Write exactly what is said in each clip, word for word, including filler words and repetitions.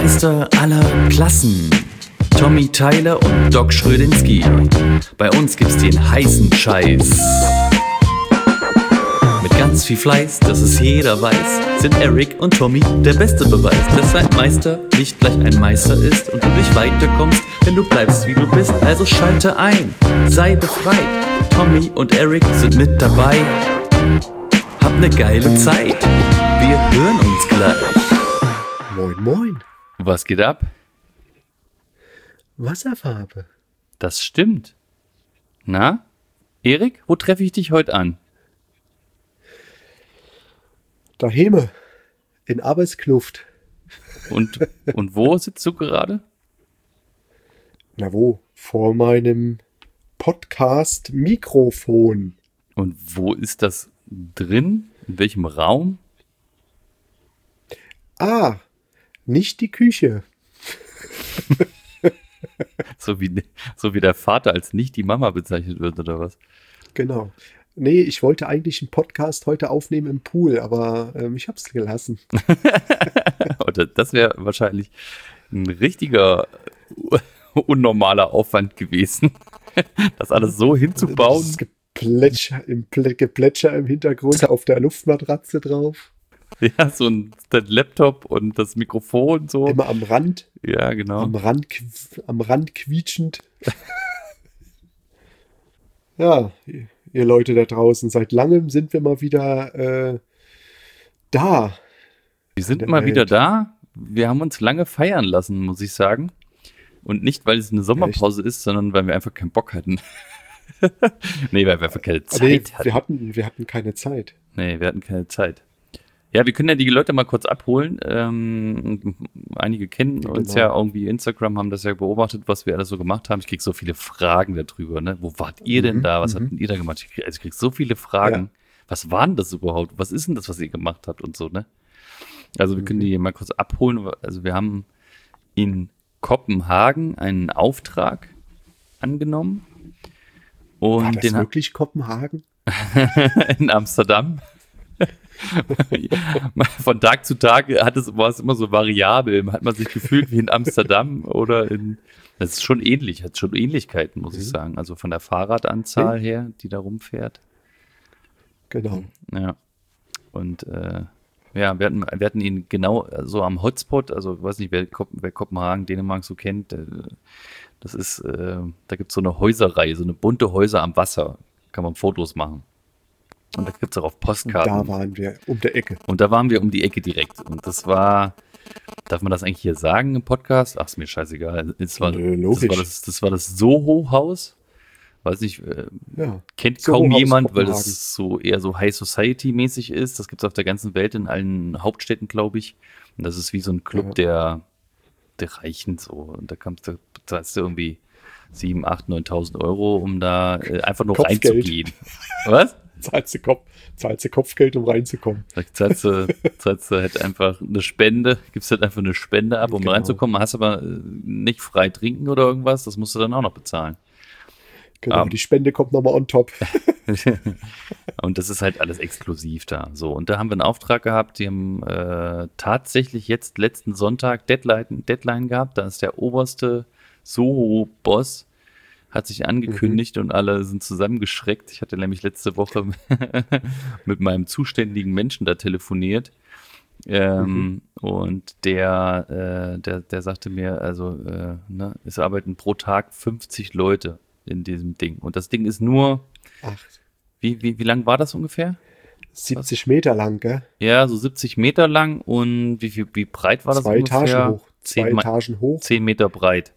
Meister aller Klassen, Tommy Tyler und Doc Schrödinski. Bei uns gibt's den heißen Scheiß. Mit ganz viel Fleiß, dass es jeder weiß, sind Eric und Tommy der beste Beweis, dass ein Meister nicht gleich ein Meister ist und du nicht weiterkommst, wenn du bleibst wie du bist. Also schalte ein, sei befreit. Tommy und Eric sind mit dabei. Hab ne geile Zeit. Wir hören uns gleich. Moin, moin. Was geht ab? Wasserfarbe. Das stimmt. Na, Erik, wo treffe ich dich heute an? Daheim, in Arbeitskluft. Und, und wo sitzt du gerade? Na wo? Vor meinem Podcast-Mikrofon. Und wo ist das drin? In welchem Raum? Ah, nicht die Küche. So wie, so wie der Vater als nicht die Mama bezeichnet wird, oder was? Genau. Nee, ich wollte eigentlich einen Podcast heute aufnehmen im Pool, aber ähm, ich hab's gelassen. Oder das wäre wahrscheinlich ein richtiger unnormaler Aufwand gewesen, das alles so hinzubauen. Das Geplätscher im, Geplätscher im Hintergrund auf der Luftmatratze drauf. Ja, so ein Laptop und das Mikrofon so. Immer am Rand. Ja, genau. Am Rand, am Rand quietschend. Ja, ihr Leute da draußen, seit langem sind wir mal wieder äh, da. Wir sind mal Welt. wieder da. Wir haben uns lange feiern lassen, muss ich sagen. Und nicht, weil es eine Sommerpause Echt? ist, sondern weil wir einfach keinen Bock hatten. Nee, weil wir einfach keine Zeit nee, hatten. Wir hatten. Wir hatten keine Zeit. Nee, wir hatten keine Zeit. Ja, wir können ja die Leute mal kurz abholen. Ähm, einige kennen genau. uns ja irgendwie Instagram, haben das ja beobachtet, was wir alles so gemacht haben. Ich kriege so viele Fragen darüber. Ne? Wo wart ihr denn da? Was mhm. habt ihr da gemacht? Ich krieg, also ich kriege so viele Fragen. Ja. Was war denn das überhaupt? Was ist denn das, was ihr gemacht habt und so, ne? Also wir mhm. können die mal kurz abholen. Also wir haben in Kopenhagen einen Auftrag angenommen. Und war das den wirklich Kopenhagen? In Amsterdam. Von Tag zu Tag hat es, war es immer so variabel. Hat man sich gefühlt wie in Amsterdam oder in. Das ist schon ähnlich, hat schon Ähnlichkeiten, muss mhm. ich sagen. Also von der Fahrradanzahl mhm. her, die da rumfährt. Genau. Ja. Und äh, ja, wir hatten, wir hatten ihn genau so am Hotspot, also ich weiß nicht, wer, wer Kopenhagen, Dänemark so kennt. Das ist, äh, da gibt es so eine Häuserreihe, so eine bunte Häuser am Wasser. Kann man Fotos machen. Und da gibt es auch auf Postkarten. Und da waren wir um die Ecke. Und da waren wir um die Ecke direkt. Und das war, darf man das eigentlich hier sagen im Podcast? Ach, ist mir scheißegal. Das war, Nö, das, war das, das war das Soho-Haus. Weiß nicht, äh, ja. kennt kaum jemand, weil das so eher so High Society-mäßig ist. Das gibt es auf der ganzen Welt, in allen Hauptstädten, glaube ich. Und das ist wie so ein Club ja. der, der Reichen. So. Und da kannst du, zahlst du irgendwie sieben, acht, neuntausend Euro, um da äh, einfach nur Kopfgeld. reinzugehen. Was? Zahlst du, Kopf, zahlst du Kopfgeld, um reinzukommen. Vielleicht zahlst du, zahlst du halt einfach eine Spende, gibst halt einfach eine Spende ab, um genau. reinzukommen. Hast aber nicht frei trinken oder irgendwas, das musst du dann auch noch bezahlen. Genau, um, die Spende kommt nochmal on top. Und das ist halt alles exklusiv da. So, und da haben wir einen Auftrag gehabt, die haben äh, tatsächlich jetzt letzten Sonntag Deadline, Deadline gehabt. Da ist der oberste Soho-Boss hat sich angekündigt mhm. und alle sind zusammengeschreckt. Ich hatte nämlich letzte Woche mit meinem zuständigen Menschen da telefoniert. Ähm, mhm. Und der, äh, der, der sagte mir, also äh, ne, es arbeiten pro Tag fünfzig Leute in diesem Ding. Und das Ding ist nur, Ach. Wie, wie, wie lang war das ungefähr? siebzig Was? Meter lang, gell? Ja, so siebzig Meter lang und wie, wie, wie breit war das Zwei ungefähr? Etagen hoch. Zwei Zehn Etagen hoch. Zehn Meter breit.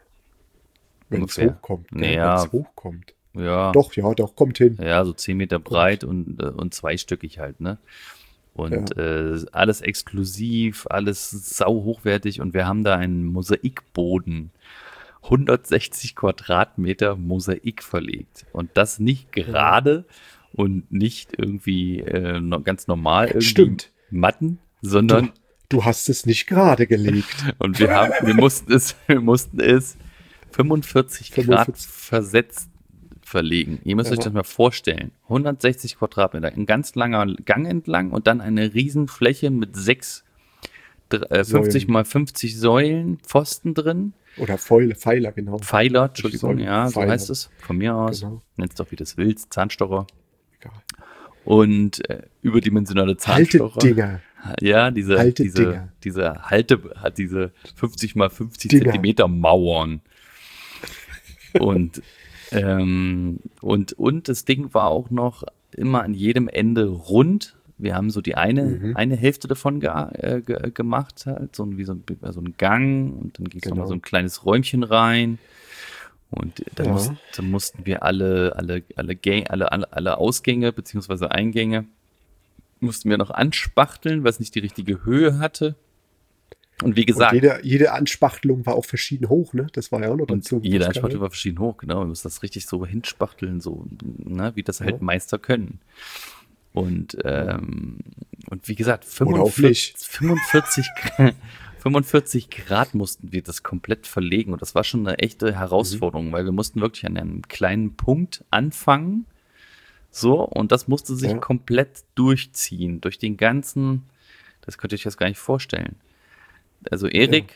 Wenn es hochkommt. Ja. Wenn es hochkommt. Ja. Doch, ja, doch, kommt hin. Ja, so zehn Meter breit und, äh, und zweistöckig halt, ne? Und ja. äh, alles exklusiv, alles sau hochwertig und wir haben da einen Mosaikboden. hundertsechzig Quadratmeter Mosaik verlegt. Und das nicht gerade ja. und nicht irgendwie äh, no, ganz normal irgendwie Stimmt. Matten, sondern du, du hast es nicht gerade gelegt. Und wir haben, wir mussten es, wir mussten es fünfundvierzig, fünfundvierzig Grad versetzt verlegen. Ihr müsst ja. euch das mal vorstellen. hundertsechzig Quadratmeter, ein ganz langer Gang entlang und dann eine Riesenfläche mit sechs äh, fünfzig mal fünfzig Säulen, Pfosten drin. Oder Pfeile, Pfeiler, genau. Pfeiler, Entschuldigung, Säulen, ja, Pfeiler. so heißt es. Von mir aus. Genau. Nenn's doch, wie du es willst. Zahnstocher. Egal. Und äh, überdimensionale Zahnstocher. Haltedinger. Ja, diese, Halte diese, Dinger. diese Halte, hat diese fünfzig mal fünfzig Dinger. Zentimeter Mauern. Und, ähm, und, und das Ding war auch noch immer an jedem Ende rund. Wir haben so die eine, Mhm. eine Hälfte davon ge äh, ge gemacht, halt, so wie so ein, so ein Gang, und dann ging es Genau. nochmal so ein kleines Räumchen rein. Und dann, Ja. mussten, dann mussten wir alle, alle, alle, Gä- alle, alle, alle Ausgänge beziehungsweise Eingänge mussten wir noch anspachteln, was nicht die richtige Höhe hatte. Und wie Und gesagt, jede, jede Anspachtelung war auch verschieden hoch, ne? Das war ja auch noch und dazu. jeder Das Anspachtel kann- war verschieden hoch, genau. Wir mussten das richtig so hinspachteln, so, ne, wie das halt Ja. Meister können. Und, ähm, und wie gesagt, Oder auch nicht. fünfundvierzig, fünfundvierzig, fünfundvierzig Grad mussten wir das komplett verlegen. Und das war schon eine echte Herausforderung, Mhm. weil wir mussten wirklich an einem kleinen Punkt anfangen. So, und das musste sich Ja. komplett durchziehen, durch den ganzen, das könnt ihr euch jetzt gar nicht vorstellen. Also Erik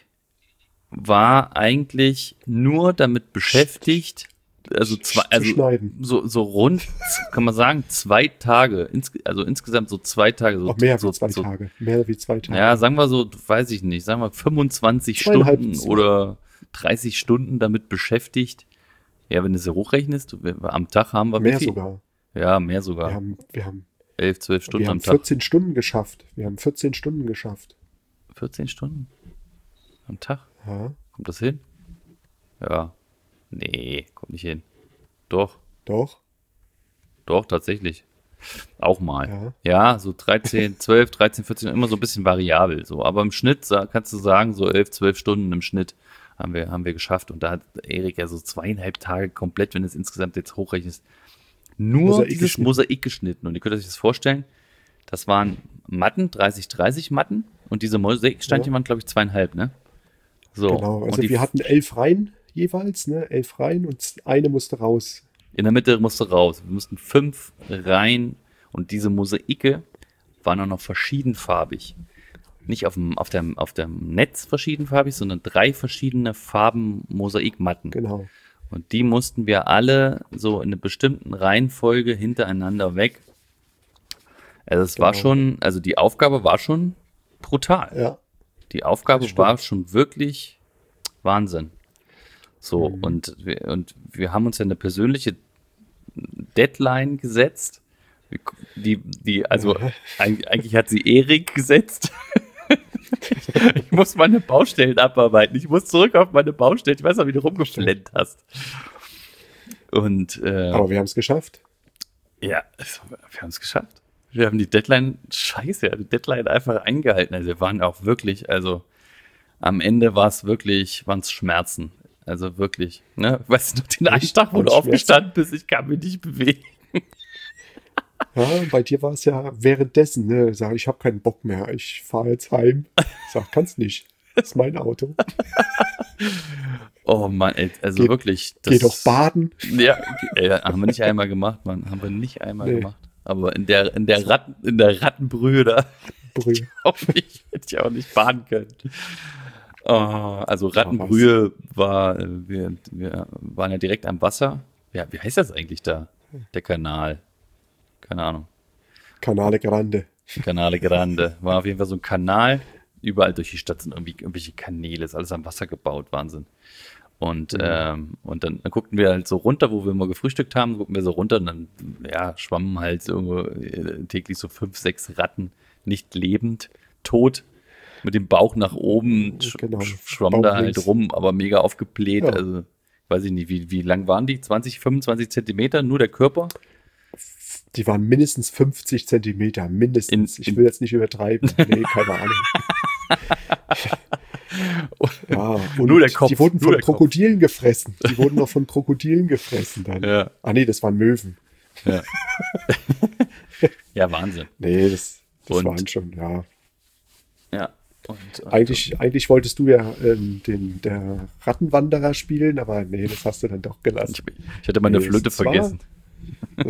war eigentlich nur damit beschäftigt, also zwei, Zu also schneiden. so, so rund, kann man sagen, zwei Tage, ins, also insgesamt so zwei Tage. So, Auch mehr so, wie zwei so, Tage. Mehr wie zwei Tage. Ja, sagen wir so, weiß ich nicht, sagen wir fünfundzwanzig Zweieinhalb, Stunden zwei. oder dreißig Stunden damit beschäftigt. Ja, wenn du es hochrechnest, wir- am Tag haben wir wie Mehr viel? sogar. Ja, mehr sogar. Wir haben, wir haben, elf, zwölf Stunden wir am haben Tag. vierzehn Stunden geschafft. Wir haben vierzehn Stunden geschafft. vierzehn Stunden am Tag? Ja, Kommt das hin? Ja. Nee, kommt nicht hin. Doch, doch. doch, tatsächlich. Auch mal. Ja. Ja, so dreizehn, zwölf, dreizehn, vierzehn, immer so ein bisschen variabel. So. Aber im Schnitt sa- kannst du sagen, so elf, zwölf Stunden im Schnitt haben wir, haben wir geschafft. Und da hat Erik ja so zweieinhalb Tage komplett, wenn du es insgesamt jetzt hochrechnest, nur Mosaik dieses geschnitten. Mosaik geschnitten. Und ihr könnt euch das vorstellen, das waren Matten, dreißig, dreißig Matten. Und diese Mosaiksteinchen Ja. waren, glaube ich, zweieinhalb, ne? So. Genau. Also und die wir hatten elf Reihen jeweils, ne? Elf Reihen und eine musste raus. In der Mitte musste raus. Wir mussten fünf rein, und diese Mosaike waren auch noch verschiedenfarbig. Nicht auf dem, auf dem, auf dem Netz verschiedenfarbig, sondern drei verschiedene Farben Mosaikmatten. Genau. Und die mussten wir alle so in einer bestimmten Reihenfolge hintereinander weg. Also es war Genau. schon, also die Aufgabe war schon brutal. Ja. Die Aufgabe Das stimmt. war schon wirklich Wahnsinn. So, Mhm. und, wir, und wir haben uns ja eine persönliche Deadline gesetzt. Wir- Die, die, also Ja. eig- eigentlich hat sie Erik gesetzt. Ich muss meine Baustellen abarbeiten. Ich muss zurück auf meine Baustellen. Ich weiß noch, wie du rumgeflennt hast. Und äh, Aber wir haben es geschafft. ja, es- wir haben es geschafft. Wir haben die Deadline, scheiße, die Deadline einfach eingehalten. Also wir waren auch wirklich, also am Ende war es wirklich, waren es Schmerzen. Also wirklich, ne? Weißt du noch, den einen Echt? Tag, wo Waren du Schmerzen? aufgestanden bist, ich kann mich nicht bewegen. Ja, bei dir war es ja währenddessen, ne? Sag, ich habe keinen Bock mehr. Ich fahre jetzt heim. Sag, kannst nicht. Das ist mein Auto. Oh Mann, ey, also Geh- wirklich. Geh doch baden. Ja, ey, haben wir nicht einmal gemacht, Mann. Haben wir nicht einmal Nee. gemacht. Aber in der, in der Ratten, in der Rattenbrühe da Brühe. auch nicht, hätte ich auch nicht baden können. Oh, also Rattenbrühe war, äh, wir, wir waren ja direkt am Wasser. Ja, wie heißt das eigentlich da? Der Kanal. Keine Ahnung. Canale Grande. Canale Grande. War auf jeden Fall so ein Kanal. Überall durch die Stadt sind irgendwie irgendwelche Kanäle. Ist alles am Wasser gebaut. Wahnsinn. Und, Mhm. ähm, und dann, dann guckten wir halt so runter, wo wir mal gefrühstückt haben, guckten wir so runter, und dann ja, schwammen halt so irgendwo äh, täglich so fünf, sechs Ratten, nicht lebend, tot, mit dem Bauch nach oben, sch Genau. sch schwamm da Bauch halt links. rum, aber mega aufgebläht. Ja. Also weiß ich nicht, wie, wie lang waren die? zwanzig, fünfundzwanzig Zentimeter, nur der Körper? Die waren mindestens fünfzig Zentimeter. Mindestens. In- ich in- will jetzt nicht übertreiben. Nee, keine Ahnung. Ja, und Nur der Kopf, die wurden nur von der Kopf. Krokodilen gefressen. Die wurden noch von Krokodilen gefressen dann. Ja. Ah nee, das waren Möwen. Ja, ja Wahnsinn. Nee, das, das Und- waren schon, ja. Ja. Und, und, Eigentlich, eigentlich wolltest du ja ähm, den der Rattenwanderer spielen, aber nee, das hast du dann doch gelassen. Ich, ich hatte meine Nee, Flöte es war- vergessen. Ich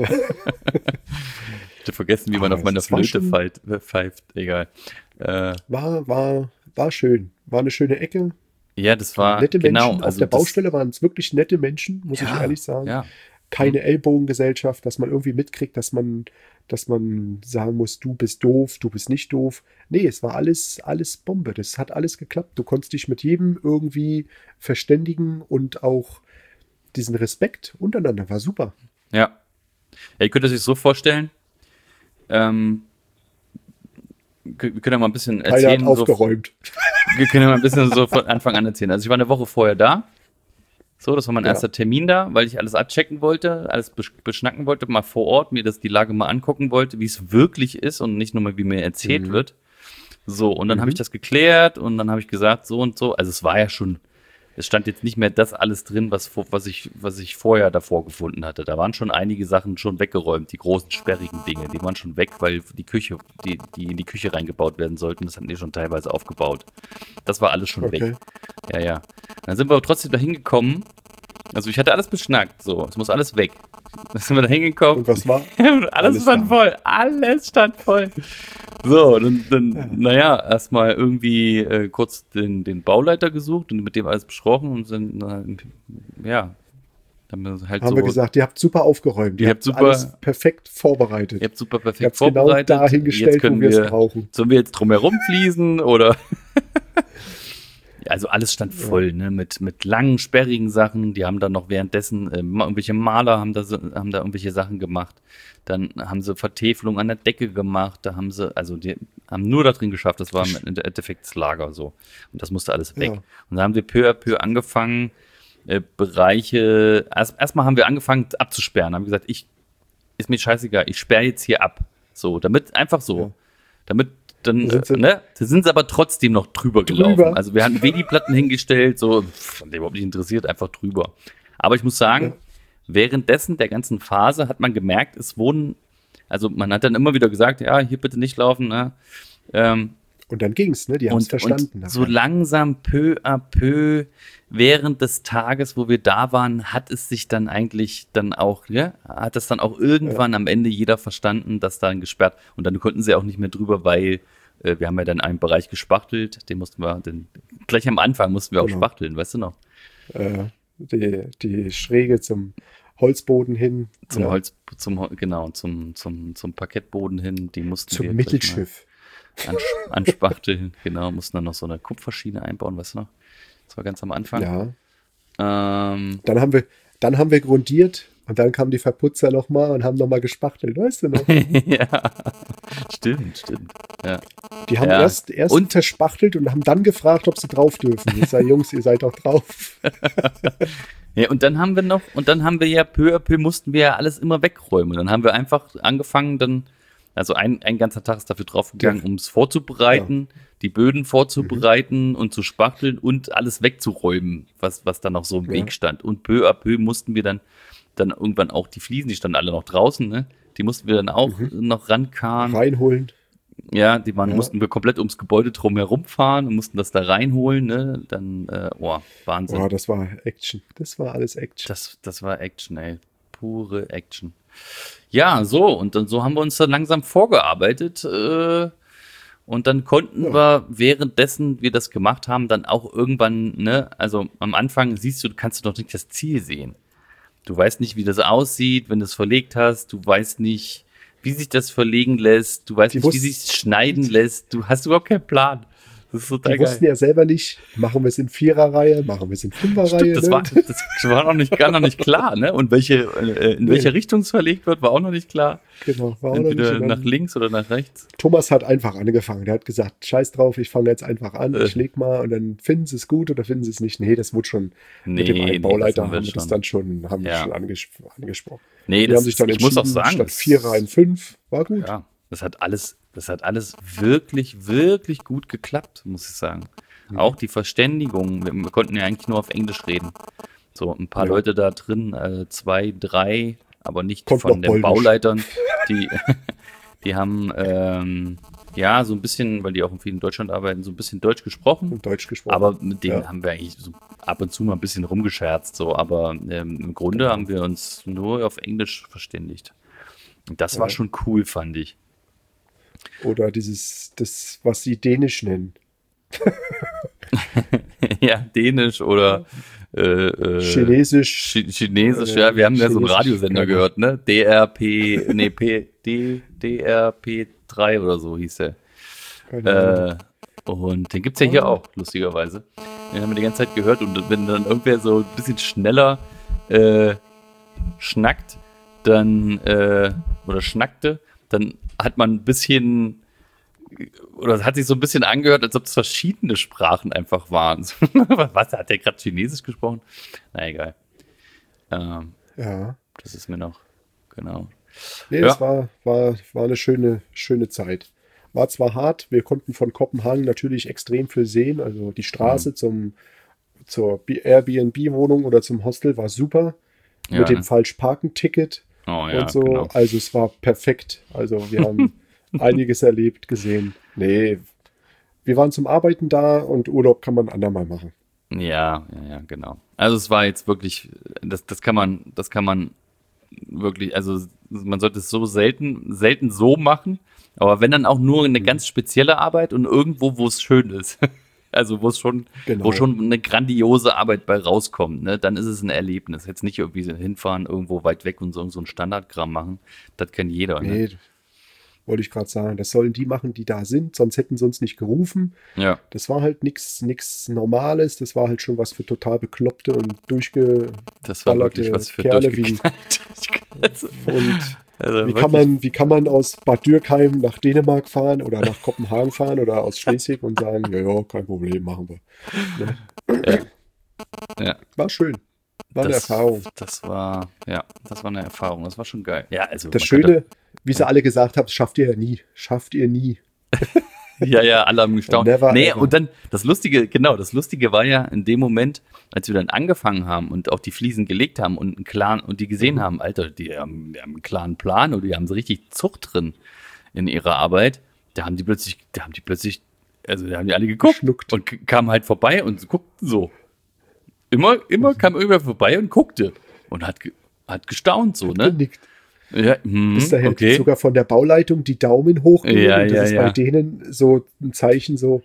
hatte vergessen, wie man Aber auf meiner es war Flöte schon- pfeift. pfeift. Egal. Äh, War, war war schön. War eine schöne Ecke. Ja, das war, Nette genau. Menschen. Auf Also der das, Baustelle waren es wirklich nette Menschen, muss ich ja, ehrlich sagen. ja. Keine Ellbogengesellschaft, dass man irgendwie mitkriegt, dass man, dass man sagen muss, du bist doof, du bist nicht doof. Nee, es war alles, alles Bombe. Das hat alles geklappt. Du konntest dich mit jedem irgendwie verständigen und auch diesen Respekt untereinander war super. Ja. Ja, ihr könnt es euch so vorstellen, ähm, wir können ja mal ein bisschen Keiner hat erzählen. So, aufgeräumt. wir können ja mal ein bisschen so von Anfang an erzählen. Also ich war eine Woche vorher da. So, das war mein Ja. erster Termin da, weil ich alles abchecken wollte, alles besch- beschnacken wollte, mal vor Ort, mir das die Lage mal angucken wollte, wie es wirklich ist und nicht nur mal, wie mir erzählt Mhm. wird. So, und dann Mhm. habe ich das geklärt und dann habe ich gesagt, so und so. Also es war ja schon, es stand jetzt nicht mehr das alles drin, was, vor- was, ich, was ich vorher davor gefunden hatte. Da waren schon einige Sachen schon weggeräumt, die großen, sperrigen Dinge, die waren schon weg, weil die Küche, die, die in die Küche reingebaut werden sollten, das hatten die schon teilweise aufgebaut. Das war alles schon Okay. weg. Ja, ja. Dann sind wir aber trotzdem da hingekommen. Also ich hatte alles beschnackt, so, es muss alles weg. Dann sind wir da hingekommen. Und was war? alles, Alles stand da. voll, alles stand voll. So, dann, dann Ja. naja, erstmal irgendwie äh, kurz den, den Bauleiter gesucht und mit dem alles besprochen und sind, äh, ja, dann haben wir halt Haben so, wir gesagt, ihr habt super aufgeräumt. Ihr Ihr habt habt super- alles perfekt vorbereitet. ihr habt super Ihr perfekt habt es genau vorbereitet. da Jetzt hingestellt, wo können wir es wir, brauchen. sollen wir jetzt drumherum fließen oder? Also alles stand voll, ne, mit, mit langen, sperrigen Sachen. Die haben dann noch währenddessen, äh, ma- irgendwelche Maler haben da, so- haben da irgendwelche Sachen gemacht. Dann haben sie Vertäfelung an der Decke gemacht. Da haben sie, also die haben nur da drin geschafft. Das war im Endeffekt das Lager so. Und das musste alles weg. Ja. Und dann haben wir peu à peu angefangen, äh, Bereiche, erst erstmal haben wir angefangen abzusperren. Haben gesagt, ich, ist mir scheißegal, ich sperre jetzt hier ab. So, damit, einfach so. Ja. Damit dann, Da sind sie- äh, ne, da sind sie aber trotzdem noch drüber, gelaufen. Drüber. Also wir hatten Wedi-Platten hingestellt, so, pff, der überhaupt nicht interessiert, einfach drüber. Aber ich muss sagen, Ja. währenddessen der ganzen Phase hat man gemerkt, es wurden, also man hat dann immer wieder gesagt, ja, hier bitte nicht laufen, ne? Ähm, Und dann ging's, ne? Die haben es und, verstanden. und so nachher. langsam, peu à peu, während des Tages, wo wir da waren, hat es sich dann eigentlich dann auch, ja, hat es dann auch irgendwann am Ende jeder verstanden, dass dann gesperrt, und dann konnten sie auch nicht mehr drüber, weil äh, wir haben ja dann einen Bereich gespachtelt, den mussten wir, den, gleich am Anfang mussten wir auch Genau. spachteln, weißt du noch? Äh, die, die Schräge zum Holzboden hin. Zum ja, Holz, zum, Hol- genau, zum, zum, zum Parkettboden hin, die mussten Zum wir gleich Mittelschiff. mal ans, anspachteln, genau, mussten dann noch so eine Kupferschiene einbauen, weißt du noch? Das war ganz am Anfang. Ja. Ähm, Dann haben wir, dann haben wir grundiert und dann kamen die Verputzer nochmal und haben nochmal gespachtelt, weißt du noch? ja, stimmt, stimmt. Ja. Die haben Ja. erst, erst Und- verspachtelt und haben dann gefragt, ob sie drauf dürfen. Ich sage, Jungs, ihr seid doch drauf. ja, und dann haben wir noch, und dann haben wir ja peu à peu mussten wir ja alles immer wegräumen. Dann haben wir einfach angefangen, dann, also ein, ein ganzer Tag ist dafür draufgegangen, Ja. um es vorzubereiten, die Böden vorzubereiten und zu spachteln und alles wegzuräumen, was, was dann noch so im Ja. Weg stand. Und peu à peu mussten wir dann, dann irgendwann auch die Fliesen, die standen alle noch draußen, ne? Die mussten wir dann auch noch rankarren. Reinholen. Ja, die waren, Ja. mussten wir komplett ums Gebäude drum herum fahren und mussten das da reinholen, ne? Dann, äh, oh, Wahnsinn. Boah, das war Action. Das war alles Action. Das, das war Action, ey. Pure Action. Ja, so, und dann so haben wir uns dann langsam vorgearbeitet. Äh, und dann konnten Ja. wir, währenddessen wir das gemacht haben, dann auch irgendwann, ne, also am Anfang siehst du, kannst du noch nicht das Ziel sehen. Du weißt nicht, wie das aussieht, wenn du es verlegt hast. Du weißt nicht, wie sich das verlegen lässt. Du weißt Die nicht, wie wussten- sich schneiden lässt. Du hast überhaupt keinen Plan. Das ist total Die wussten geil. ja selber nicht, machen wir es in Viererreihe, machen wir es in Fünferreihe. Stimmt, das ne? war, das war noch nicht, gar noch nicht klar, ne? Und welche, äh, in Nee. welche Richtung es verlegt wird, war auch noch nicht klar. Genau, war auch noch nicht. Entweder Und dann- nach links oder nach rechts. Thomas hat einfach angefangen. Der hat gesagt, scheiß drauf, ich fange jetzt einfach an, Äh. ich leg mal und dann finden sie es gut oder finden sie es nicht. Nee, das wurde schon mit dem Nee, einen nee, Bauleiter das haben wir haben wir das schon. dann schon, haben wir Ja. schon anges angesprochen. Nee, Die das haben sich dann ich muss entschieden, auch sagen, statt das- vier Reihen fünf, war gut. Ja, das hat alles, das hat alles wirklich, wirklich gut geklappt, muss ich sagen. Auch die Verständigung, wir, wir konnten ja eigentlich nur auf Englisch reden. So, ein paar Ja. Leute da drin, äh, zwei, drei, aber nicht Kommt von noch den Polnisch. Bauleitern. Die, die haben, ähm, ja, so ein bisschen, weil die auch viel in Deutschland arbeiten, so ein bisschen Deutsch gesprochen. Und Deutsch gesprochen. Aber mit denen Ja. haben wir eigentlich so ab und zu mal ein bisschen rumgescherzt, so, aber ähm, im Grunde Genau. haben wir uns nur auf Englisch verständigt. Und das war Ja. schon cool, fand ich. Oder dieses, das, was sie Dänisch nennen. Ja, Dänisch oder äh, äh, Chinesisch. Chi- Chinesisch, äh, ja, wir haben ja so einen Chinesisch, Radiosender keine gehört, ne? D R P, nee, P, D, D R P drei oder so hieß der. keine Ahnung. Äh, und den gibt's ja hier Ah. auch, lustigerweise. Den haben wir die ganze Zeit gehört und wenn dann irgendwer so ein bisschen schneller äh, schnackt, dann, äh, oder schnackte, dann hat man ein bisschen, oder es hat sich so ein bisschen angehört, als ob es verschiedene Sprachen einfach waren. Was, hat der gerade Chinesisch gesprochen? Na egal. Ähm, Ja. das ist mir noch, genau. Nee, Ja. das war, war, war eine schöne, schöne Zeit. War zwar hart, wir konnten von Kopenhagen natürlich extrem viel sehen. Also die Straße Mhm. zum, zur B- Airbnb-Wohnung oder zum Hostel war super. Ja, Mit dem ne? Falsch-Parken-Ticket Oh ja, und so. genau. Also es war perfekt. Also wir haben einiges erlebt, gesehen. Nee, wir waren zum Arbeiten da und Urlaub kann man andermal machen. Ja, ja, ja, genau. Also es war jetzt wirklich, das, das kann man, das kann man wirklich, also man sollte es so selten, selten so machen, aber wenn dann auch nur eine ganz spezielle Arbeit und irgendwo, wo es schön ist. Also wo es schon, Genau. wo schon eine grandiose Arbeit bei rauskommt, ne, dann ist es ein Erlebnis. Jetzt nicht irgendwie hinfahren, irgendwo weit weg und so, so ein Standardkram machen. Das kennt jeder, ne? Nee, wollte ich gerade sagen. Das sollen die machen, die da sind, sonst hätten sie uns nicht gerufen. Ja. Das war halt nichts nix Normales, das war halt schon was für total bekloppte und durchge... Das war Ballerte wirklich was für Kerle wie- durchgeknallt. Also, Und also wie kann, wirklich- man, wie kann man aus Bad Dürkheim nach Dänemark fahren oder nach Kopenhagen fahren oder aus Schleswig und sagen, ja, ja, kein Problem, machen wir. Ne? Ja. War schön. War eine das, Erfahrung. Das war, ja, das war eine Erfahrung. Das war schon geil. Ja, also. Das man Schöne, wie sie alle gesagt haben, schafft ihr ja nie. Schafft ihr nie. Ja, ja, alle haben gestaunt. Never Nee, ever. und dann, das Lustige, genau, das Lustige war ja in dem Moment, als wir dann angefangen haben und auch die Fliesen gelegt haben und einen klaren, und die gesehen haben, Alter, die haben, die haben einen klaren Plan oder die haben so richtig Zucht drin in ihrer Arbeit, da haben die plötzlich, da haben die plötzlich, also da haben die alle geguckt Geschluckt. und k- kamen halt vorbei und guckten so. Immer, immer kam irgendwer vorbei und guckte und hat, ge- hat gestaunt so, ne? Genickt. Ja, hm, Bis dahin okay. sogar von der Bauleitung die Daumen hochgehen. Ja, und das ja, ist ja. bei denen so ein Zeichen so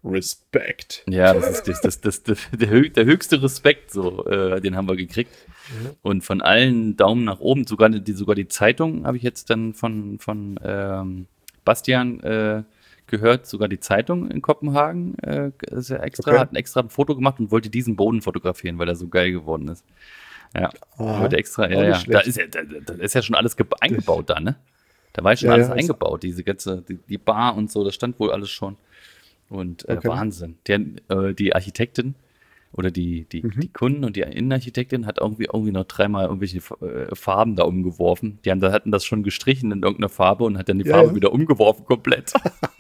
Respekt. Ja, das ist das, das, das, das, der, hö- der höchste Respekt, so, äh, den haben wir gekriegt. Und von allen Daumen nach oben, sogar die, sogar die Zeitung habe ich jetzt dann von, von ähm, Bastian äh, gehört, sogar die Zeitung in Kopenhagen äh, ist ja extra, Okay. hat ein extra ein Foto gemacht und wollte diesen Boden fotografieren, weil er so geil geworden ist. Ja, Aha, wollte extra, auch ja, nicht ja. Da schlecht. ist ja, da, da ist ja schon alles ge- eingebaut da, ne? Da war ja schon Ja, alles ja, ist- eingebaut, diese ganze, die, die Bar und so, das stand wohl alles schon. Und äh, Okay. Wahnsinn. Der, äh, die Architektin oder die, die, Mhm. die Kunden und die Innenarchitektin hat irgendwie, irgendwie noch dreimal irgendwelche äh, Farben da umgeworfen. Die haben, da hatten das schon gestrichen in irgendeiner Farbe und hat dann die Ja, Farbe ja. wieder umgeworfen komplett.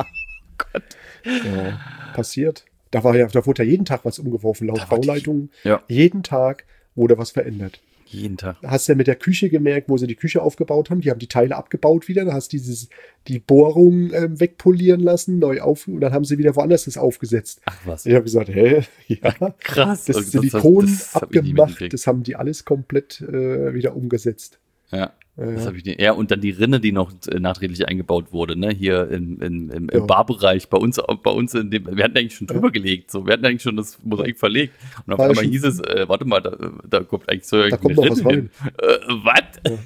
Gott. Ja, passiert. Da war ja, da wurde ja jeden Tag was umgeworfen, laut Da wurde- Bauleitung. Ja, Jeden Tag wurde was verändert. jeden Tag. Hast du ja mit der Küche gemerkt, wo sie die Küche aufgebaut haben. Die haben die Teile abgebaut wieder. Da hast du dieses, die Bohrung ähm, wegpolieren lassen, neu auf, und dann haben sie wieder woanders das aufgesetzt. Ach was. Ich habe gesagt, hä? Ja. Krass. Das Also Silikon das hab ich nie abgemacht, mitgekriegt. das haben die alles komplett äh, wieder umgesetzt. Ja. Das Äh, hab ich nicht. Ja, und dann die Rinne, die noch äh, nachträglich eingebaut wurde, ne, hier in, in, im, im Ja. Barbereich, bei uns, bei uns in dem, wir hatten eigentlich schon drüber gelegt, so, wir hatten eigentlich schon das Mosaik verlegt. Und auf War ja einmal schon- hieß es, äh, warte mal, da, da kommt eigentlich so Da kommt noch was Rinne hin. Äh, was?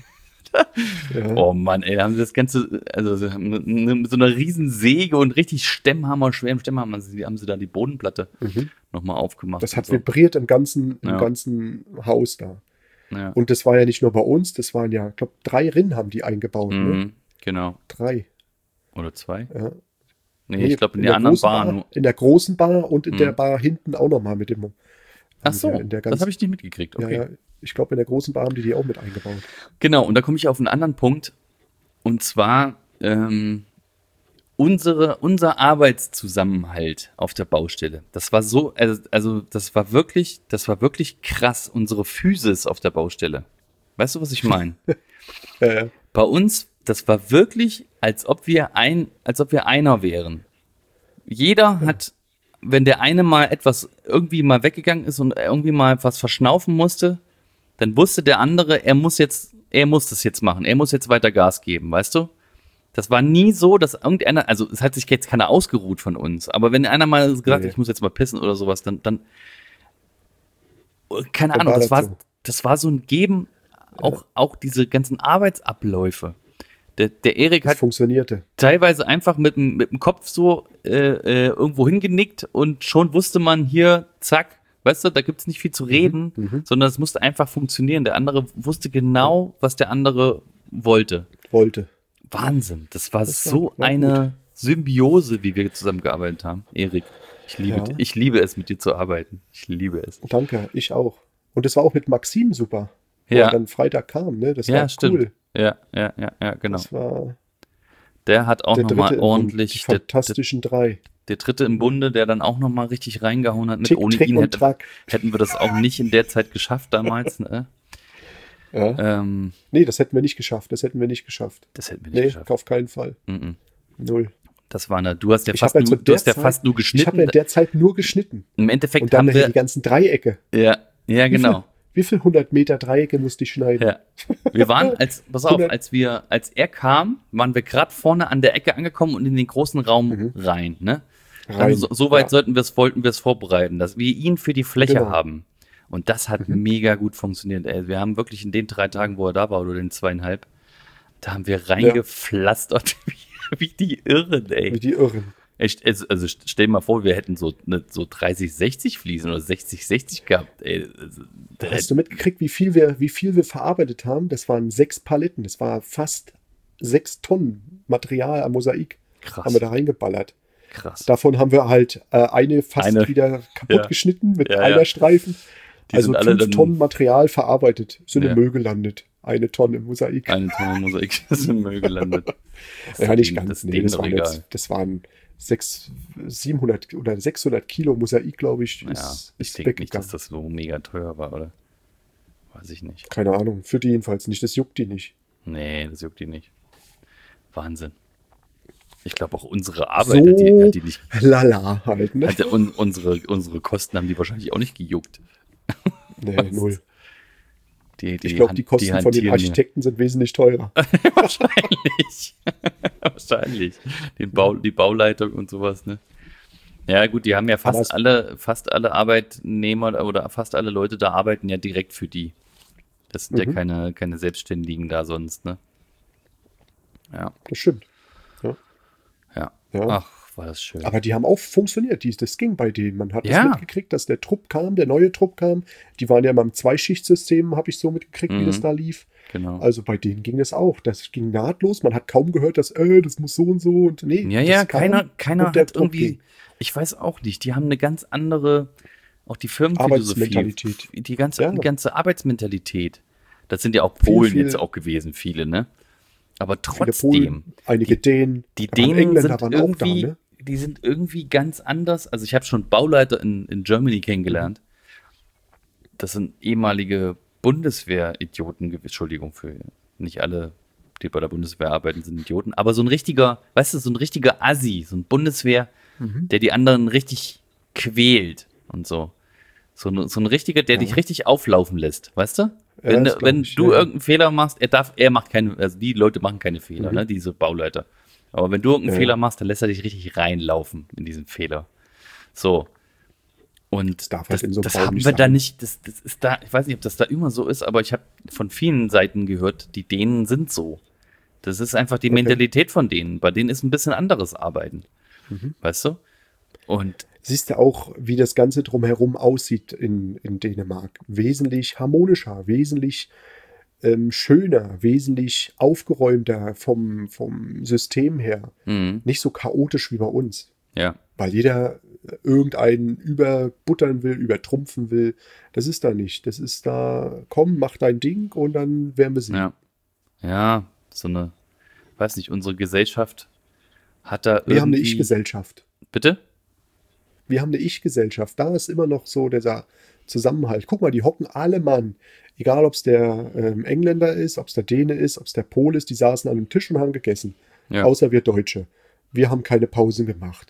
ja. Oh Mann, ey, da haben sie das Ganze, also sie haben ne- mit so einer riesen Säge und richtig Stemmhammer, schwerem Stemmhammer, haben sie, haben sie da die Bodenplatte Mhm. nochmal aufgemacht. Das hat und so. vibriert im ganzen, im Ja. ganzen Haus da. Ja. Und das war ja nicht nur bei uns, das waren ja, ich glaube, drei Rinnen haben die eingebaut. Ne? Mhm, genau. Drei. Oder zwei? Ja. Nee, Nee, ich glaube in, in der der anderen großen Bar Bar, nur. in der großen Bar und in Mhm. der Bar hinten auch nochmal mit dem. Ach haben so, die ja in der das ganz- habe ich nicht mitgekriegt. Okay. Ja, ja, ich glaube, in der großen Bar haben die die auch mit eingebaut. Genau, und da komme ich auf einen anderen Punkt. Und zwar ähm, unsere, unser Arbeitszusammenhalt auf der Baustelle. Das war so, also, also das war wirklich, das war wirklich krass, unsere Physis auf der Baustelle. Weißt du, was ich meine? Äh, Bei uns, das war wirklich, als ob wir ein, als ob wir einer wären. Jeder hat, wenn der eine mal etwas irgendwie mal weggegangen ist und irgendwie mal was verschnaufen musste, dann wusste der andere, er muss jetzt, er muss das jetzt machen, er muss jetzt weiter Gas geben, weißt du? Das war nie so, dass irgendeiner, also es hat sich jetzt keiner ausgeruht von uns, aber wenn einer mal gesagt hat, Nee. ich muss jetzt mal pissen oder sowas, dann, dann keine Dann Ahnung, war das das war, so. das war so ein Geben, auch, auch diese ganzen Arbeitsabläufe. Der, der Erik Das hat funktionierte. teilweise einfach mit dem, mit dem Kopf so äh, äh, irgendwo hingenickt und schon wusste man hier, zack, weißt du, da gibt's nicht viel zu reden, Mhm. sondern es musste einfach funktionieren. Der andere wusste genau, was der andere wollte. Wollte. Wahnsinn, das war Das war- so war eine Symbiose, wie wir zusammengearbeitet haben. Erik, ich liebe, Ja. ich liebe es, mit dir zu arbeiten. Ich liebe es. Danke, ich auch. Und das war auch mit Maxim super. Wo Ja. er dann Freitag kam, ne? Das Ja, war stimmt. cool. Ja, ja, ja, ja, genau. Das war Der hat auch der nochmal dritte im Bund, die ordentlich, der, der, fantastischen drei. der dritte im Bunde, der dann auch nochmal richtig reingehauen hat. Mit Tick, ohne Trick ihn und hätte, Track. hätten wir das auch nicht in der Zeit geschafft damals. Ne? Ja. Ähm, Nee, das hätten wir nicht geschafft. Das hätten wir nicht geschafft. das hätten wir nicht Nee, geschafft. auf keinen Fall. Mhm. Null. Das war eine, du hast ja Ich fast hab halt nur, zu du der hast ja Zeit- fast nur Ich habe geschnitten. ja in der Zeit nur geschnitten. Im Endeffekt Und dann haben nachher wir, die ganzen Dreiecke. ja, ja, genau. Wie viel hundert Meter Dreiecke musste ich schneiden? Ja. Wir waren, als, pass auf, hundert als wir, als er kam, waren wir gerade vorne an der Ecke angekommen und in den großen Raum Mhm. rein, ne? Dann Rein. so, so weit Ja. sollten wir es, wollten wir es vorbereiten, dass wir ihn für die Fläche Genau. haben. Und das hat Mhm. mega gut funktioniert, ey. Wir haben wirklich in den drei Tagen, wo er da war, oder den zweieinhalb, da haben wir reingepflastert wie, wie die Irren, Wie ey. die Irren. Echt, also, also stell dir mal vor, wir hätten so, ne, so dreißig sechzig Fliesen oder sechzig sechzig gehabt, ey. Also, da Hast du mitgekriegt, wie viel wir, wie viel wir verarbeitet haben? Das waren sechs Paletten. Das war fast sechs Tonnen Material am Mosaik. krass, Haben wir da reingeballert. krass. Davon haben wir halt äh, eine fast Eine. wieder kaputt Ja. geschnitten mit Ja, einer ja. Streifen. Die also sind alle fünf dann- Tonnen Material verarbeitet, sind Ja. im Müll gelandet. Eine Tonne Mosaik. Eine Tonne Mosaik ist im Müll gelandet. ja, nicht Das ganz. ist Nee, denen das, doch waren egal. jetzt, das waren sechs, siebenhundert oder sechshundert Kilo Mosaik, glaube ich, Ja, ist, ich ist denke nicht, dass weggegangen. das so mega teuer war, oder? Weiß ich nicht. Keine Ahnung, für die jedenfalls nicht. Das juckt die nicht. Nee, das juckt die nicht. Wahnsinn. Ich glaube auch unsere Arbeit so hat, die, hat die nicht. lala halt, ne? Hat un, unsere, unsere Kosten haben die wahrscheinlich auch nicht gejuckt. Nee, null. Die, die Ich glaube, han- die Kosten von den hantieren Architekten sind wesentlich teurer. ja. Wahrscheinlich. Wahrscheinlich. Den Bau, die Bauleitung und sowas, ne? Ja, gut, die haben ja Aber es- fast alle, fast alle Arbeitnehmer oder fast alle Leute da arbeiten ja direkt für die. Das sind ja Mhm. keine, keine Selbstständigen da sonst, ne? Ja, Das stimmt. ja. Ja. Ach, war das schön. Aber die haben auch funktioniert. Die, das ging bei denen. Man hat Ja. das mitgekriegt, dass der Trupp kam, der neue Trupp kam. Die waren ja immer im Zweischichtsystem, habe ich so mitgekriegt, wie Mhm. das da lief. Genau. Also bei denen ging das auch. Das ging nahtlos. Man hat kaum gehört, dass, äh, das muss so und so und nee. Ja, das ja, kam keiner, keiner und der hat Trupp irgendwie, ging. ich weiß auch nicht, die haben eine ganz andere, auch die Firmenphilosophie, Arbeitsmentalität. die ganze, Ja. die ganze Arbeitsmentalität. Das sind ja auch Viel, Polen viel- jetzt auch gewesen, viele, ne? Aber Viele trotzdem, Polen, einige Dänen. die Da waren Dänen Engländer sind waren irgendwie, auch da, ne? die sind irgendwie ganz anders. Also ich habe schon Bauleiter in, in Germany kennengelernt. Das sind ehemalige Bundeswehr-Idioten, gew- Entschuldigung für nicht alle, die bei der Bundeswehr arbeiten, sind Idioten, aber so ein richtiger, weißt du, so ein richtiger Assi, so ein Bundeswehr, Mhm. der die anderen richtig quält und so. So ein, so ein richtiger, der Ja. dich richtig auflaufen lässt, weißt du? Ja, Wenn, das du- glaub wenn ich, du ja, ja. irgendeinen Fehler machst, er darf, er macht keine, also die Leute machen keine Fehler, Mhm. ne, diese Bauleiter. Aber wenn du irgendeinen Ja. Fehler machst, dann lässt er dich richtig reinlaufen in diesen Fehler. So. Und darf halt das, in so einem das Raum haben nicht wir da sein. nicht, das, das ist da, ich weiß nicht, ob das da immer so ist, aber ich habe von vielen Seiten gehört, die Dänen sind so. Das ist einfach die Okay. Mentalität von denen. Bei denen ist ein bisschen anderes Arbeiten. Mhm. Weißt du? Und Siehst du auch, wie das Ganze drumherum aussieht in, in Dänemark. Wesentlich harmonischer, wesentlich ähm, schöner, wesentlich aufgeräumter vom, vom System her. mhm, Nicht so chaotisch wie bei uns. ja, Weil jeder irgendeinen überbuttern will, übertrumpfen will. Das ist da nicht. Das ist da, komm, mach dein Ding und dann werden wir sehen. ja. Ja, so eine, weiß nicht, unsere Gesellschaft hat da Wir haben eine irgendwie- Ich-Gesellschaft. Bitte? Wir haben eine Ich-Gesellschaft. Da ist immer noch so dieser Zusammenhalt. Guck mal, die hocken alle Mann. Egal, ob es der ähm, Engländer ist, ob es der Däne ist, ob es der Pole ist, die saßen an einem Tisch und haben gegessen. Ja. Außer wir Deutsche. Wir haben keine Pausen gemacht.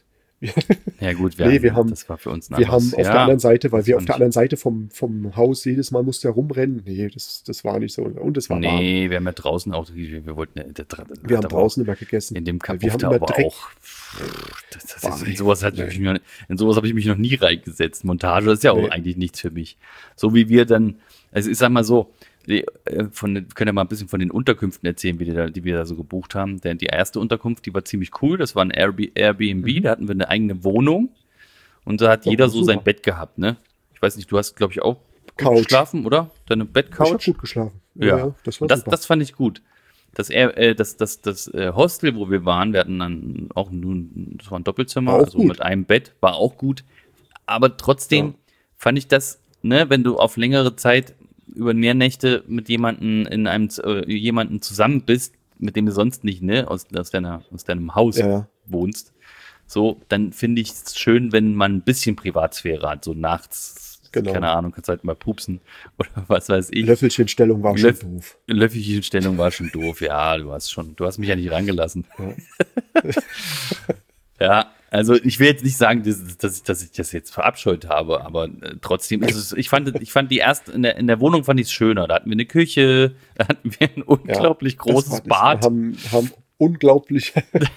Ja gut, wir Nee, haben, wir haben- das war für uns ein Wir haben anderes- auf ja, der anderen Seite, weil das wir auf fand der ich- anderen Seite vom, vom Haus jedes Mal musste er rumrennen. Nee, das, das war nicht so. Und es war warm. Nee, wir haben ja draußen auch, wir, wir wollten, ja- der, der, Wir haben aber draußen immer gegessen. auch in dem Weil wir haben Kapuff immer aber Dreck. auch. Das, das ist, Boah, in sowas, hat nee. ich mich, in sowas habe ich mich noch nie reingesetzt. Montage ist ja auch Nee. eigentlich nichts für mich. So wie wir dann, also ich sag mal so, die, äh, von, den- können ja mal ein bisschen von den Unterkünften erzählen, wie die, da, die wir da so gebucht haben. Denn die erste Unterkunft, die war ziemlich cool. Das war ein Airbnb, Airbnb Mhm. da hatten wir eine eigene Wohnung und da hat Ja, jeder so super. sein Bett gehabt, ne? Ich weiß nicht, du hast, glaube ich, auch gut Couch. geschlafen, oder? Deine Ich habe Bettcouch? gut geschlafen. Ja. das war Und das, super. das fand ich gut. Das, Air- äh, das, das, das äh, Hostel, wo wir waren, wir hatten dann auch nun, das war ein Doppelzimmer, War auch also gut. mit einem Bett, war auch gut. Aber trotzdem Ja. fand ich das, ne, wenn du auf längere Zeit über mehr Nächte mit jemandem in einem äh, jemanden zusammen bist, mit dem du sonst nicht, ne, aus, aus, deiner, aus deinem Haus Ja. wohnst, so, dann finde ich es schön, wenn man ein bisschen Privatsphäre hat, so nachts, Genau. keine Ahnung, kannst halt mal pupsen oder was weiß ich. Löffelchenstellung war schon Löff- doof. Löffelchenstellung war schon doof. Ja, du hast schon, du hast mich ja nicht reingelassen. Ja. Ja, also ich will jetzt nicht sagen, dass, dass, ich, dass ich das jetzt verabscheut habe, aber äh, trotzdem ist es, ich fand, ich fand die erst in der, in der Wohnung fand ich es schöner. Da hatten wir eine Küche, da hatten wir ein unglaublich Das großes war das. Bad. Wir haben, haben unglaublich.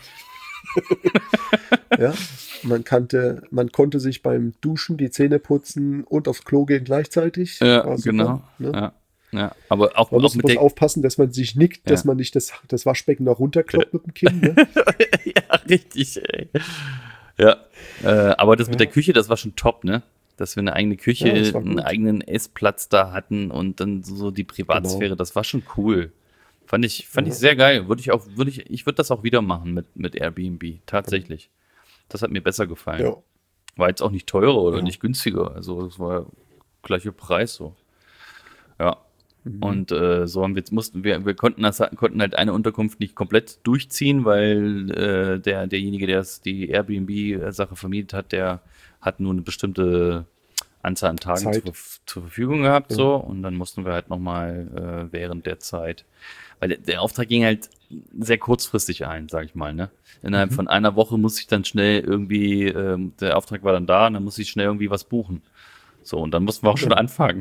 Ja, man kannte, man konnte sich beim Duschen die Zähne putzen und aufs Klo gehen gleichzeitig. Ja, War super, genau. ne? Ja, ja, aber auch, Man auch muss, mit muss der, aufpassen, dass man sich nickt, dass Ja. man nicht das, das Waschbecken noch runterkloppt mit dem Kinn. Ne? ja, richtig, ey. Ja, äh, aber das mit Ja. der Küche, das war schon top, ne? Dass wir eine eigene Küche, Ja, das war einen gut. eigenen Essplatz da hatten und dann so die Privatsphäre, Genau. das war schon cool. Fand ich, fand Ja. ich sehr geil. Würde ich auch, würde ich, ich würde das auch wieder machen mit, mit Airbnb, tatsächlich. Das hat mir besser gefallen. Ja. War jetzt auch nicht teurer oder Ja. nicht günstiger. Also es war gleicher Preis so. Ja. Mhm. Und äh, so haben wir jetzt mussten wir, wir konnten das konnten halt eine Unterkunft nicht komplett durchziehen, weil äh, der derjenige, der es die Airbnb-Sache vermietet hat, der hat nur eine bestimmte Anzahl an Tagen Zeit. zur, zur Verfügung gehabt, Ja. so, und dann mussten wir halt nochmal äh, während der Zeit, weil der, der Auftrag ging halt sehr kurzfristig ein, sag ich mal, ne? Innerhalb Mhm. von einer Woche muss ich dann schnell irgendwie, ähm, der Auftrag war dann da und dann muss ich schnell irgendwie was buchen. So, und dann mussten wir auch schon Ja. anfangen.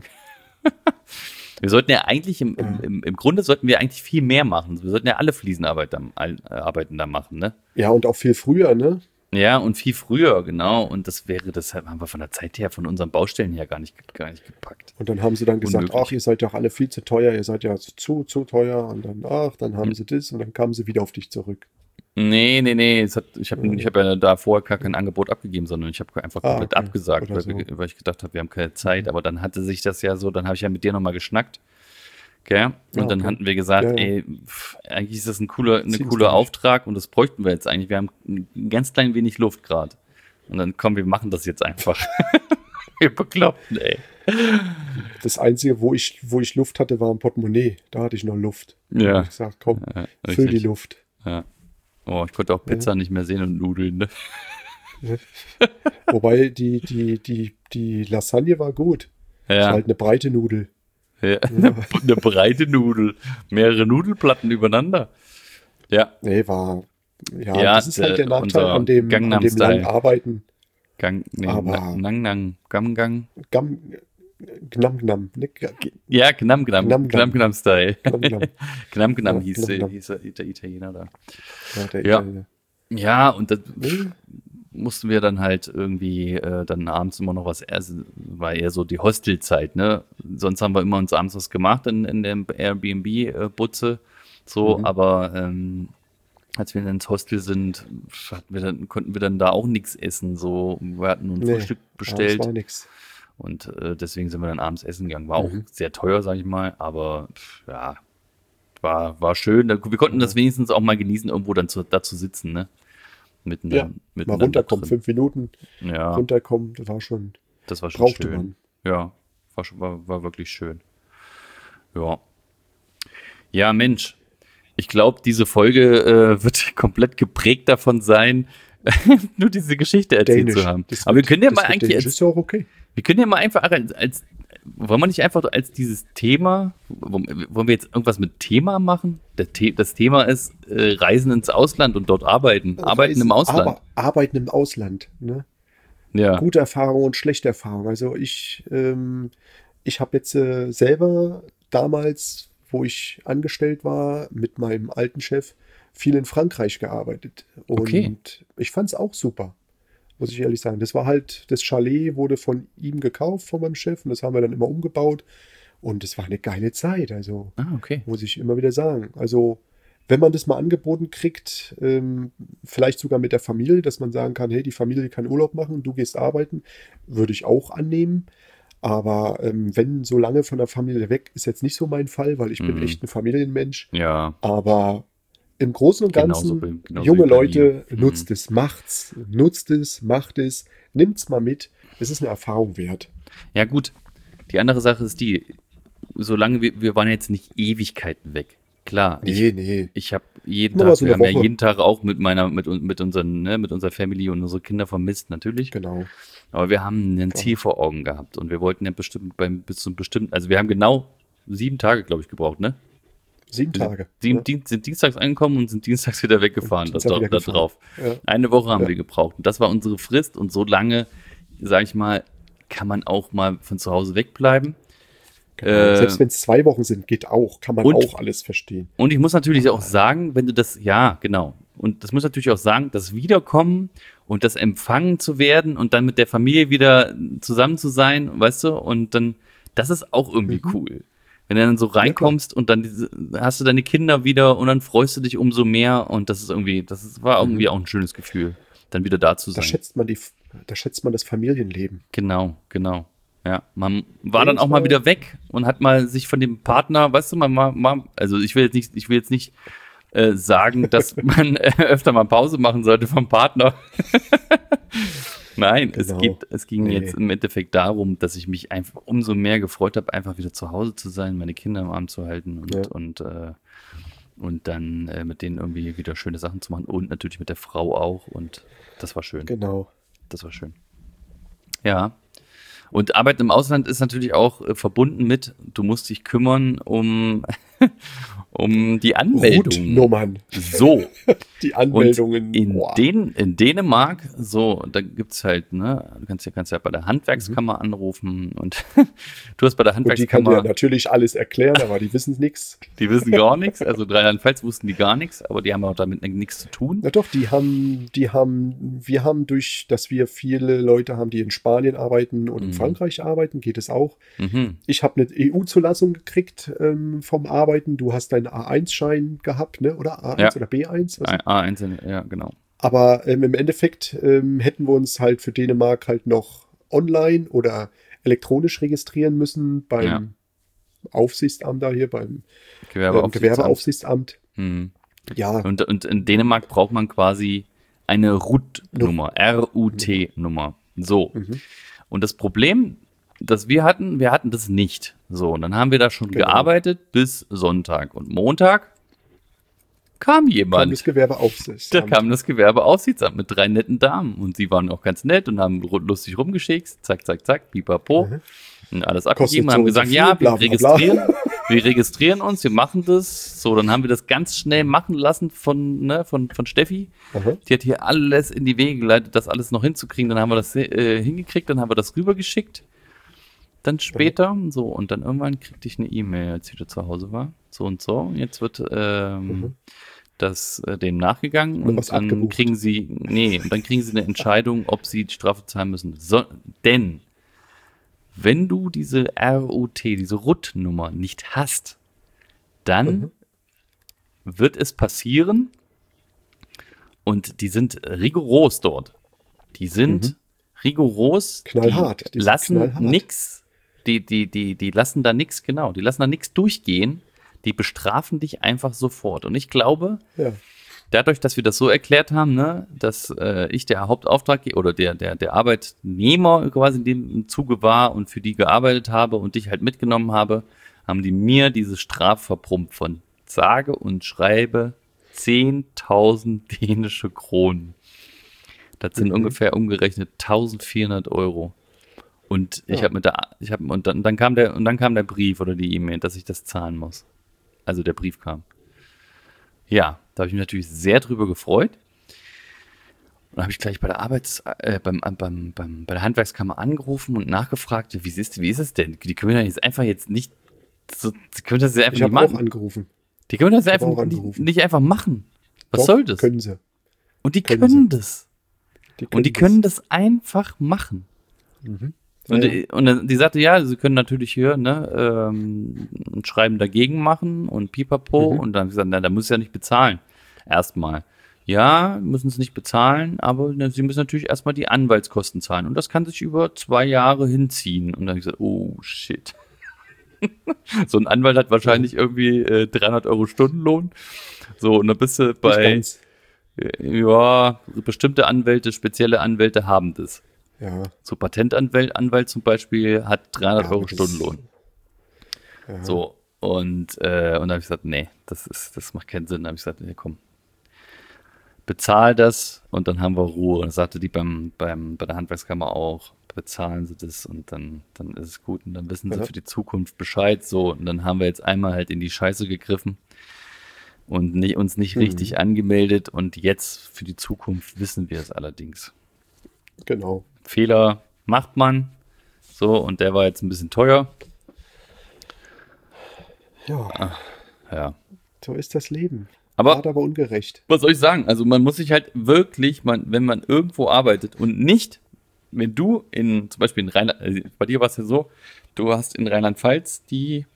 Wir sollten ja eigentlich, im, im, im, im Grunde sollten wir eigentlich viel mehr machen. Wir sollten ja alle Fliesenarbeit da, all- äh, Arbeiten da machen, ne? Ja, und auch viel früher, ne? Ja, und viel früher, genau. Und das wäre, das haben wir von der Zeit her, von unseren Baustellen her gar nicht, gar nicht gepackt. Und dann haben sie dann gesagt, Unmöglich. ach, ihr seid doch alle viel zu teuer, ihr seid ja zu, zu teuer. Und dann, ach, dann haben Hm. sie das und dann kamen sie wieder auf dich zurück. Nee, nee, nee. Es hat, ich habe Ja. ich hab ja da vorher gar kein Angebot abgegeben, sondern ich habe einfach Ah, komplett okay. abgesagt, Oder weil, so. wir, weil ich gedacht habe, wir haben keine Zeit. Aber dann hatte sich das ja so, dann habe ich ja mit dir nochmal geschnackt. Gell? Und Ah, dann okay. hatten wir gesagt, Ja, ja. ey, pff, eigentlich ist das ein cooler, ein Ziehen cooler Sie durch. Auftrag und das bräuchten wir jetzt eigentlich. Wir haben ein ganz klein wenig Luft gerade. Und dann komm, wir machen das jetzt einfach. Wir bekloppten, ey. Das Einzige, wo ich, wo ich Luft hatte, war ein Portemonnaie. Da hatte ich noch Luft. Da Ja. habe ich gesagt, komm, Ja, füll die richtig. Luft. Ja. Oh, ich konnte auch Pizza nicht mehr sehen und Nudeln, ne? Wobei die, die, die, die Lasagne war gut. Ist Ja. halt eine breite Nudel. Ja, eine, eine breite Nudel. Mehrere Nudelplatten übereinander. Ja, Nee, war. Ja, Ja, das ist halt der äh, Nachteil unser an dem, an Gangnam dem Style. langen Arbeiten. Gang, nee, Aber- Na- Nang, Nang, Gam, Gang. Gam, gnam, gnam. Ne, g- Ja, Gnam, Gnam, Gnam, Gnam, Gnam. Gnam Style. gnam, gnam. Gnam, Gnam Ja, hieß, Gnam, äh, Gnam. hieß der der Italiener da. Ja, der Ja. Italiener. Ja, und das Nee, mussten wir dann halt irgendwie äh, dann abends immer noch was essen. War eher so die Hostelzeit, ne? Sonst haben wir immer uns abends was gemacht in, in der Airbnb-Butze. So, Mhm. aber ähm, als wir dann ins Hostel sind, hatten wir dann, konnten wir dann da auch nichts essen. So, wir hatten nur ein Nee, Frühstück ja, bestellt. das war nix. Und äh, deswegen sind wir dann abends essen gegangen. War auch Mhm. sehr teuer, sag ich mal, aber pff, ja, war, war schön. Da- Wir konnten das wenigstens auch mal genießen, irgendwo dann zu, da zu sitzen, ne? Mitten, Ja, Mal miteinander runterkommen, drin. fünf Minuten Ja, runterkommen, das war schon, das war schon brauchte schön. man. Ja, war, schon- war, war wirklich schön. Ja. Ja, Mensch. Ich glaube, diese Folge äh, wird komplett geprägt davon sein, nur diese Geschichte erzählt Dänisch. zu haben. Das Aber wir wird- können ja das mal wird eigentlich Dänisch, als, ist ja auch okay. wir können ja mal einfach als, als wollen wir nicht einfach als dieses Thema, wollen wir jetzt irgendwas mit Thema machen? Das, The- das Thema ist äh, Reisen ins Ausland und dort arbeiten. Arbeiten im Ausland. Aber arbeiten im Ausland, ne? Ja, Gute Erfahrung und schlechte Erfahrung. Also ich, ähm, ich habe jetzt äh, selber damals, wo ich angestellt war, mit meinem alten Chef, viel in Frankreich gearbeitet. okay. Und ich fand es auch super, muss ich ehrlich sagen. Das war halt, das Chalet wurde von ihm gekauft, von meinem Chef, und das haben wir dann immer umgebaut. Und es war eine geile Zeit, also Ah, okay. muss ich immer wieder sagen. Also wenn man das mal angeboten kriegt, ähm, vielleicht sogar mit der Familie, dass man sagen kann, hey, die Familie kann Urlaub machen, du gehst arbeiten, würde ich auch annehmen. Aber ähm, wenn so lange von der Familie weg, ist jetzt nicht so mein Fall, weil ich bin Mhm. echt ein Familienmensch. Ja, Aber im Großen und genauso, Ganzen, bei- genauso wie junge bei mir. Leute, Mhm. nutzt es, macht's, nutzt es, macht es, nimmt's mal mit. Es ist eine Erfahrung wert. Ja, gut. Die andere Sache ist die, solange wir, wir waren jetzt nicht Ewigkeiten weg. Klar, ich, Nee, nee. ich habe jeden Nur mal Tag, so wir eine haben ja Woche. jeden Tag auch mit meiner, mit, un- mit unseren, ne, mit unserer Family und unsere Kinder vermisst, natürlich. Genau. Aber wir haben ein Klar. Ziel vor Augen gehabt und wir wollten ja bestimmt beim, bis zum bestimmten, also wir haben genau sieben Tage, glaube ich, gebraucht, ne? Sieben Wir sind, Tage. sieben, Ja. Dien- sind dienstags angekommen und sind dienstags wieder weggefahren, da, Dienstag da, wieder da gefahren. drauf. Ja. Eine Woche haben Ja. wir gebraucht und das war unsere Frist und so lange, sage ich mal, kann man auch mal von zu Hause wegbleiben. Genau. Äh, Selbst wenn es zwei Wochen sind, geht auch. Kann man und auch alles verstehen. Und ich muss natürlich auch sagen, wenn du das, ja, genau. Und das muss natürlich auch sagen, das Wiederkommen und das Empfangen zu werden und dann mit der Familie wieder zusammen zu sein, weißt du, und dann, das ist auch irgendwie Mhm. cool. Wenn du dann so reinkommst und dann diese, hast du deine Kinder wieder und dann freust du dich umso mehr und das ist irgendwie, das ist, war irgendwie Mhm. auch ein schönes Gefühl, dann wieder da zu Da sein. schätzt man die, da schätzt man das Familienleben. Genau, genau. Ja, man war Nee, dann das auch mal war- wieder weg und hat mal sich von dem Partner, weißt du, man mal, mal also ich will jetzt nicht, ich will jetzt nicht äh, sagen, dass man äh, öfter mal Pause machen sollte vom Partner. Nein, es Genau. geht, es ging Nee. jetzt im Endeffekt darum, dass ich mich einfach umso mehr gefreut habe, einfach wieder zu Hause zu sein, meine Kinder im Arm zu halten und, Ja. und, äh, und dann äh, mit denen irgendwie wieder schöne Sachen zu machen und natürlich mit der Frau auch und das war schön. Genau. Das war schön. Ja. Und Arbeit im Ausland ist natürlich auch äh, verbunden mit, du musst dich kümmern um, um die Anmeldung. Routnummern. So. Die Und Anmeldungen. in, boah. Den, in Dänemark, so, da gibt's halt, ne, du kannst ja, kannst ja bei der Handwerkskammer anrufen und du hast bei der Und die kann dir Handwerkskammer, natürlich alles erklären, aber die wissen nichts. die wissen gar nichts, also Rheinland-Pfalz wussten die gar nichts, aber die haben auch damit nichts zu tun. Na doch, die haben, die haben, wir haben durch, dass wir viele Leute haben, die in Spanien arbeiten und in Mhm. Frankreich arbeiten, geht es auch. Mhm. Ich habe eine E U-Zulassung gekriegt ähm, vom Arbeiten. Du hast deinen A eins Schein gehabt, ne? Oder A eins Ja. oder B eins? Was? A eins, ja, genau. Aber ähm, im Endeffekt ähm, hätten wir uns halt für Dänemark halt noch online oder elektronisch registrieren müssen beim Ja. Aufsichtsamt da hier, beim ähm, Gewerbeaufsichtsamt. Gewerbeaufsichtsamt. Mhm. Ja, Und, und in Dänemark braucht man quasi eine R U T-Nummer, R U T-Nummer. So. mhm. Und das Problem, das wir hatten, wir hatten das nicht. So, und dann haben wir da schon Genau. gearbeitet bis Sonntag. Und Montag kam kam jemand. das Gewerbeaufsichtsamt. Da kam das Gewerbeaufsichtsamt mit drei netten Damen. Und sie waren auch ganz nett und haben ru- lustig rumgeschickt. Zack, zack, zack, pipapo. Mhm. Und alles Kostet abgegeben. so Haben und so gesagt, viel, ja, wir bla, bla, bla. registrieren. Wir registrieren uns, wir machen das. So, dann haben wir das ganz schnell machen lassen von, ne, von, von Steffi. Aha. Die hat hier alles in die Wege geleitet, das alles noch hinzukriegen. Dann haben wir das äh, hingekriegt, dann haben wir das rübergeschickt. Dann später, so, und dann irgendwann kriegte ich eine E-Mail, als ich wieder zu Hause war. So und so. Jetzt wird ähm, Mhm. das äh, dem nachgegangen Und und was dann abgebucht. kriegen sie, nee, und dann kriegen sie eine Entscheidung, ob sie die Strafe zahlen müssen. So, denn wenn du diese R U T, diese R U T-Nummer nicht hast, dann Mhm. wird es passieren, und die sind rigoros dort. Die sind Mhm. rigoros. Knallhart, die Die sind lassen knallhart. nix. Die, die, die, die lassen da nix, genau. Die lassen da nix durchgehen. Die bestrafen dich einfach sofort. Und ich glaube, Ja. dadurch, dass wir das so erklärt haben, ne, dass äh, ich der Hauptauftraggeber oder der, der, der Arbeitnehmer quasi in dem Zuge war und für die gearbeitet habe und dich halt mitgenommen habe, haben die mir diese Strafe verbrummt von sage und schreibe zehntausend dänische Kronen. Das sind Mhm. ungefähr umgerechnet eintausendvierhundert Euro. Und ich Ja. habe mit der, ich habe und dann, dann kam der und dann kam der Brief oder die E-Mail, dass ich das zahlen muss. Also der Brief kam. Ja, da habe ich mich natürlich sehr drüber gefreut. Und habe ich gleich bei der Arbeits, äh, beim, beim, beim, bei der Handwerkskammer angerufen und nachgefragt, wie ist, wie ist es denn? Die können ja jetzt einfach jetzt nicht, so, die können das ja einfach Ich nicht habe auch machen. angerufen. Die können das ja Ich habe einfach auch nicht, angerufen. nicht einfach machen. Was Doch, soll das? Können sie. Und die können können das. Die Und die können das einfach machen. Mhm. Und, Ja, die, und dann- die sagte, ja, sie können natürlich hier ne, ähm, ein Schreiben dagegen machen und pipapo. Mhm. Und dann habe ich gesagt, na, da muss ich ja nicht bezahlen. Erstmal. Ja, müssen es nicht bezahlen, aber ne, sie müssen natürlich erstmal die Anwaltskosten zahlen. Und das kann sich über zwei Jahre hinziehen. Und dann habe ich gesagt, oh shit. So ein Anwalt hat wahrscheinlich irgendwie äh, dreihundert Euro Stundenlohn. So, und dann bist du Nicht bei, ganz. äh, ja, bestimmte Anwälte, spezielle Anwälte haben das. Ja. So Patentanwalt Anwalt zum Beispiel hat dreihundert Ja, Euro aber das- Stundenlohn. Ja. So, und, äh, und dann habe ich gesagt, nee, das, ist, das macht keinen Sinn. Dann habe ich gesagt, nee, komm, bezahl das und dann haben wir Ruhe. Und dann sagte die beim, beim, bei der Handwerkskammer auch, bezahlen sie das und dann, dann ist es gut und dann wissen sie Ja. für die Zukunft Bescheid. So, und dann haben wir jetzt einmal halt in die Scheiße gegriffen und nicht, uns nicht Mhm. richtig angemeldet und jetzt für die Zukunft wissen wir es allerdings. Genau. Fehler macht man. So, und der war jetzt ein bisschen teuer. Ja, Ja. so ist das Leben. Aber Hart, aber ungerecht. was soll ich sagen? Also man muss sich halt wirklich, man, wenn man irgendwo arbeitet und nicht, wenn du in, zum Beispiel in Rheinland, also bei dir war es ja so, du hast in Rheinland-Pfalz die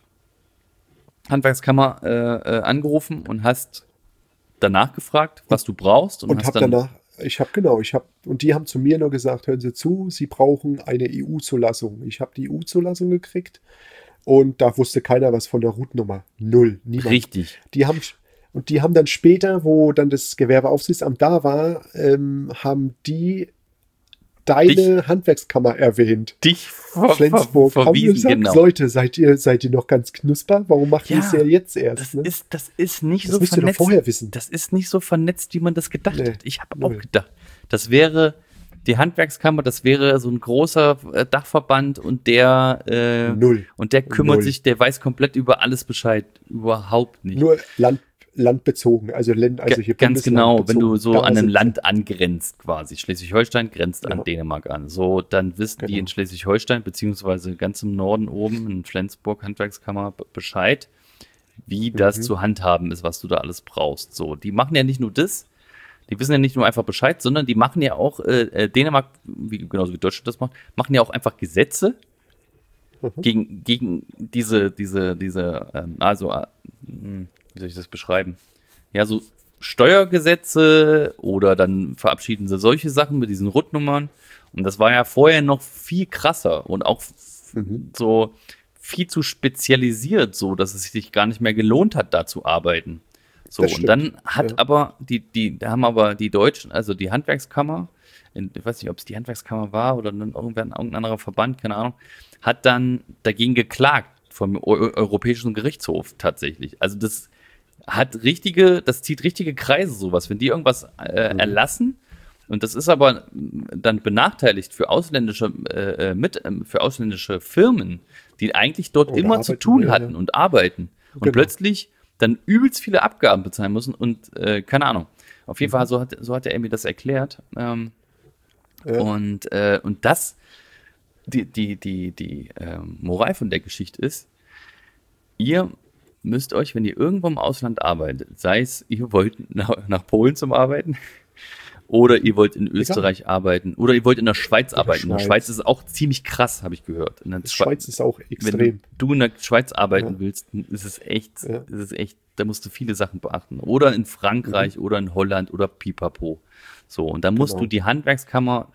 Handwerkskammer äh, äh, angerufen und hast danach gefragt, was du brauchst und, Und hast habe dann, danach, ich habe genau, ich habe, und die haben zu mir nur gesagt, hören Sie zu, Sie brauchen eine E U-Zulassung. Ich habe die E U-Zulassung gekriegt und da wusste keiner was von der Routennummer. Null, niemand. richtig, Die haben, und die haben dann später, wo dann das Gewerbeaufsichtsamt da war, ähm, haben die deine Handwerkskammer erwähnt. dich ver, ver, Flensburg haben verwiesen, gesagt, genau. Leute, seid ihr, seid ihr noch ganz knusper? Warum macht ihr Ja, es ja jetzt erst? Das Ne? ist, das ist nicht Das so müsst ihr doch vernetzt. vorher wissen. Das ist nicht so vernetzt, wie man das gedacht Nee, hat. Ich habe null. auch gedacht, das wäre die Handwerkskammer, das wäre so ein großer äh, Dachverband und der äh, Null. und der kümmert Null. sich, der weiß komplett über alles Bescheid, überhaupt nicht. Nur Land, landbezogen, also, Länd, also Ga- hier Ganz genau, wenn du bundeslandbezogen. so Da an ein sind sie. Land angrenzt quasi. Schleswig-Holstein grenzt an Ja. Dänemark an. So, dann wissen die Genau. in Schleswig-Holstein, beziehungsweise ganz im Norden oben in Flensburg, Handwerkskammer, b- Bescheid, wie das Mhm. zu handhaben ist, was du da alles brauchst. So, die machen ja nicht nur das, die wissen ja nicht nur einfach Bescheid, sondern die machen ja auch, äh, äh, Dänemark, wie, genauso wie Deutschland das macht, machen ja auch einfach Gesetze Mhm. gegen, gegen diese, diese, diese, ähm, also, äh, hm, wie soll ich das beschreiben? Ja, so Steuergesetze oder dann verabschieden sie solche Sachen mit diesen Rundnummern. Und das war ja vorher noch viel krasser und auch f- Mhm. so viel zu spezialisiert, so dass es sich gar nicht mehr gelohnt hat, da zu arbeiten. So, Das und stimmt, dann hat ja. aber die, die, da haben aber die Deutschen, also die Handwerkskammer, in, ich weiß nicht, ob es die Handwerkskammer war oder dann irgendwer, irgendein anderer Verband, keine Ahnung, hat dann dagegen geklagt vom Eu Europäischen Gerichtshof tatsächlich. Also das hat richtige, das zieht richtige Kreise, sowas. Wenn die irgendwas äh, Mhm. erlassen, und das ist aber dann benachteiligt für ausländische, äh, mit, ähm, für ausländische Firmen, die eigentlich dort Oder immer zu arbeiten, tun ja, hatten ja. und arbeiten. Und Genau. plötzlich dann übelst viele Abgaben bezahlen müssen und äh, keine Ahnung. Auf jeden Mhm. Fall, so hat, so hat er mir das erklärt. Ähm, Ja. und, äh, und das, die, die, die, die ähm, Moral von der Geschichte ist, ihr müsst euch, wenn ihr irgendwo im Ausland arbeitet, sei es, ihr wollt nach, nach Polen zum Arbeiten oder ihr wollt in Österreich arbeiten oder ihr wollt in der Schweiz Oder arbeiten. In der Schweiz. Schweiz ist es auch ziemlich krass, habe ich gehört. In der Die Schwe- Schweiz ist auch wenn extrem. du, du in der Schweiz arbeiten Ja. willst, ist es echt, Ja. ist es echt, da musst du viele Sachen beachten. Oder in Frankreich oder in Holland oder Pipapo. So, und da musst Genau. du die Handwerkskammer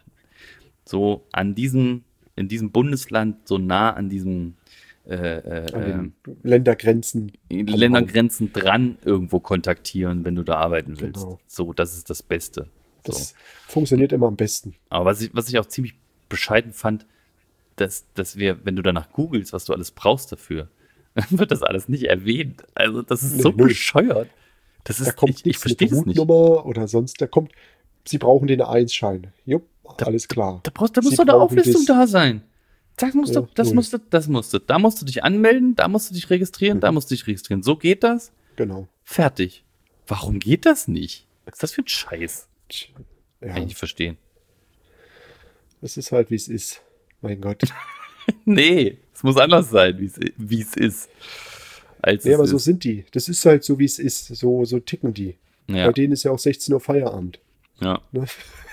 so an diesem, in diesem Bundesland, so nah an diesem äh, äh, An äh, den Ländergrenzen. Ländergrenzen dran irgendwo kontaktieren, wenn du da arbeiten willst. Genau. So, das ist das Beste. So. Das funktioniert immer am besten. Aber was ich, was ich auch ziemlich bescheiden fand, dass, dass wir, wenn du danach googelst, was du alles brauchst dafür, dann wird das alles nicht erwähnt. Also das ist Nee, so null. bescheuert. Das ist, Da kommt ich, ich nichts verstehe mit das nicht. Routnummer oder sonst. Da kommt, Sie brauchen den A eins Schein. Jupp, Da- alles klar. Da, brauchst, da muss Sie doch eine brauchen Auflistung das- da sein. Das musst Ja, du, das null. musst du, das musst du. Da musst du dich anmelden, da musst du dich registrieren, da Mhm. musst du dich registrieren. So geht das. Genau. Fertig. Warum geht das nicht? Was ist das für ein Scheiß? Tch, Kann ich Ja, nicht verstehen. es ist halt, wie es ist. Mein Gott. Nee, es muss anders sein, wie es wie es ist, als Nee, es aber so ist. sind die. Das ist halt so, wie es ist. So, so ticken die. Bei Ja, denen ist ja auch sechzehn Uhr Feierabend. ja, Ne?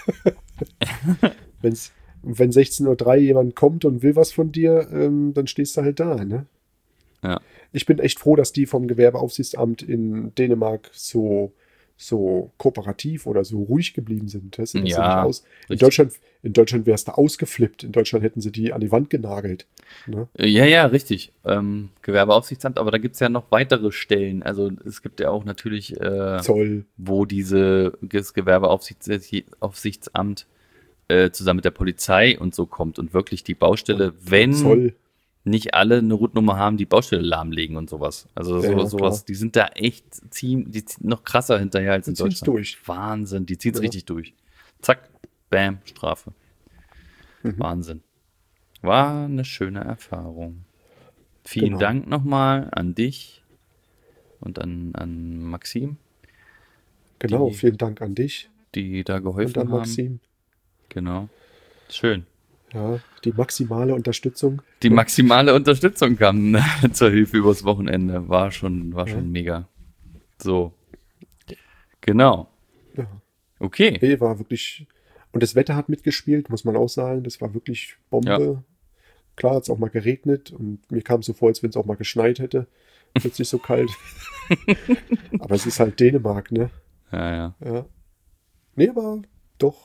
Wenn's, wenn sechzehn Uhr drei jemand kommt und will was von dir, ähm, dann stehst du halt da. Ne? ja. Ich bin echt froh, dass die vom Gewerbeaufsichtsamt in Dänemark so, so kooperativ oder so ruhig geblieben sind. Weißt du, dass sie nicht Ja, aus. In richtig. Deutschland, in Deutschland wärst du ausgeflippt. In Deutschland hätten sie die an die Wand genagelt. Ne? Ja, ja, richtig. Ähm, Gewerbeaufsichtsamt, aber da gibt es ja noch weitere Stellen. Also es gibt ja auch natürlich, äh, Zoll. wo diese das Gewerbeaufsichtsamt äh, zusammen mit der Polizei und so kommt und wirklich die Baustelle, Und, und wenn Zoll. nicht alle eine Routnummer haben, die Baustelle lahmlegen und sowas. Also Ja, so, ja, sowas, klar. die sind da echt ziehen, die ziehen noch krasser hinterher als Die in ziehen's Deutschland. durch. Wahnsinn, die zieht's Ja. richtig durch. Zack, bam, Strafe. Mhm. Wahnsinn. War eine schöne Erfahrung. Vielen Genau. Dank nochmal an dich und an, an Maxim, Genau. die, Vielen Dank an dich die da und geholfen an haben. Maxim. Genau. Schön. Ja, die maximale Unterstützung. Die maximale Unterstützung kam zur Hilfe übers Wochenende. War schon, war Ja. schon mega. So. Genau. Ja. Okay. Nee, war wirklich. Und das Wetter hat mitgespielt, muss man auch sagen. Das war wirklich Bombe. Klar, hat es auch mal geregnet und mir kam es so vor, als wenn es auch mal geschneit hätte. Plötzlich so kalt. Aber es ist halt Dänemark, ne? Ja, ja. Ja. Nee, aber doch.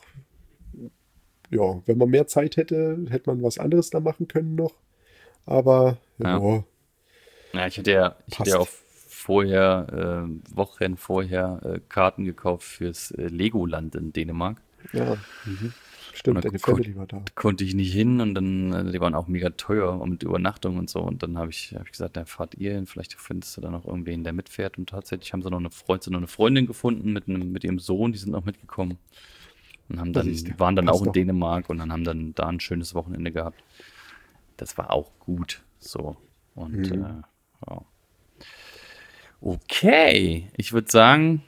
Ja, wenn man mehr Zeit hätte, hätte man was anderes da machen können noch. Aber ja, Ja. Ja, ich hatte ja, ich hatte ja auch passt. vorher, äh, Wochen vorher, äh, Karten gekauft fürs äh, Legoland in Dänemark. Ja, mhm. Und Stimmt, da deine kon Family war da. konnte ich nicht hin und dann, äh, die waren auch mega teuer und mit Übernachtung und so. Und dann habe ich, hab ich gesagt, na, fahrt ihr hin, vielleicht findest du da noch irgendwen, der mitfährt. Und tatsächlich haben sie noch eine Freund, so noch eine Freundin gefunden mit einem, mit ihrem Sohn, die sind auch mitgekommen. Und haben Das dann, ist der. waren dann Passt auch in doch. Dänemark und dann haben dann da ein schönes Wochenende gehabt. Das war auch gut. So. Und Mhm. äh, ja. Okay, ich würde sagen,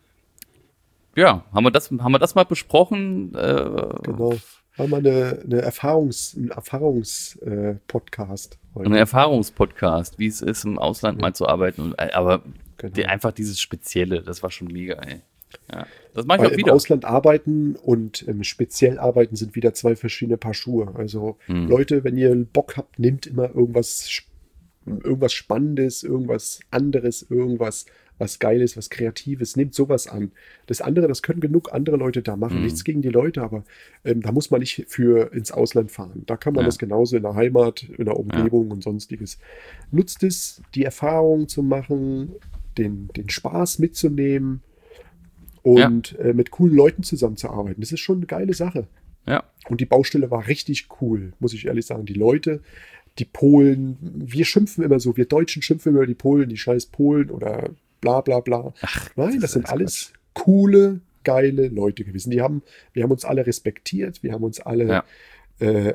ja, haben wir das, haben wir das mal besprochen? Äh, Genau. War mal eine, eine Erfahrungs, ein Erfahrungs-Podcast ein heute. Erfahrungspodcast, wie es ist, im Ausland Ja, mal zu arbeiten. Und, äh, aber die, genau. einfach dieses Spezielle, das war schon mega, ey. Ja, das mache ich Weil auch im wieder. Ausland arbeiten und ähm, speziell arbeiten sind wieder zwei verschiedene Paar Schuhe. Also Hm. Leute, wenn ihr Bock habt, nehmt immer irgendwas, sp- irgendwas Spannendes, irgendwas anderes, irgendwas, was Geiles, was Kreatives. Nehmt sowas an. Das andere, das können genug andere Leute da machen. Nichts Hm. gegen die Leute, aber ähm, da muss man nicht für ins Ausland fahren. Da kann man Ja, das genauso in der Heimat, in der ja, Umgebung und sonstiges. Nutzt es, die Erfahrung zu machen, den, den Spaß mitzunehmen ja, und äh, mit coolen Leuten zusammenzuarbeiten. Das ist schon eine geile Sache. ja. Und die Baustelle war richtig cool, muss ich ehrlich sagen. Die Leute, die Polen, wir schimpfen immer so, wir Deutschen schimpfen immer über die Polen, die scheiß Polen oder bla bla bla. Ach, Nein, das das ist sind alles Quatsch. alles coole, geile Leute gewesen. Die haben, wir haben uns alle respektiert, wir haben uns alle Ja, äh,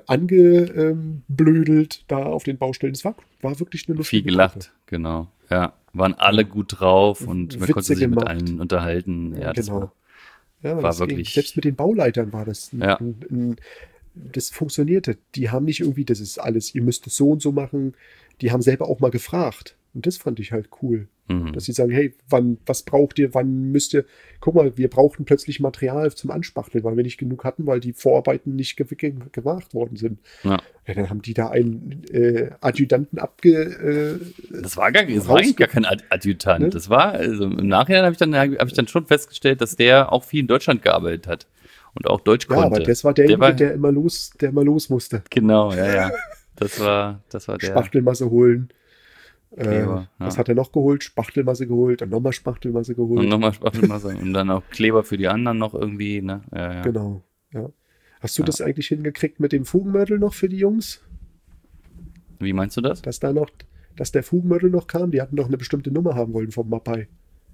angeblödelt da auf den Baustellen. Es war, war wirklich eine viel lustige Truppe. gelacht, genau. Ja, waren alle Ja. gut drauf und man konnte Witze sich mit gemacht. allen unterhalten. Ja, das Genau. war, Ja, war das ging. wirklich, Selbst mit den Bauleitern war das ein, ja, ein, ein, das funktionierte. Die haben nicht irgendwie, das ist alles, ihr müsst es so und so machen. Die haben selber auch mal gefragt. Und das fand ich halt cool. Dass mhm. sie sagen, hey, wann, was braucht ihr, wann müsst ihr, guck mal, wir brauchten plötzlich Material zum Anspachteln, weil wir nicht genug hatten, weil die Vorarbeiten nicht ge ge gemacht worden sind. Ja. Ja, dann haben die da einen äh, Adjutanten abge, äh, Das war gar, das war eigentlich gar rausge... kein Ad- Adjutant. Ne? Das war, also im Nachhinein habe ich dann, habe ich dann schon festgestellt, dass der auch viel in Deutschland gearbeitet hat und auch Deutsch Ja, aber konnte. das war Der derjenige, war, der immer los, der immer los musste. genau, ja, ja. Das war, das war der Spachtelmasse holen. Äh, Kleber, was ja. hat er noch geholt? Spachtelmasse geholt und nochmal Spachtelmasse Und geholt. nochmal Spachtelmasse und dann auch Kleber für die anderen noch irgendwie, ne? Ja, ja. Genau, ja. Hast du Ja. das eigentlich hingekriegt mit dem Fugenmörtel noch für die Jungs? Wie meinst du das? Dass da noch, dass der Fugenmörtel noch kam? Die hatten doch eine bestimmte Nummer haben wollen vom Mapai.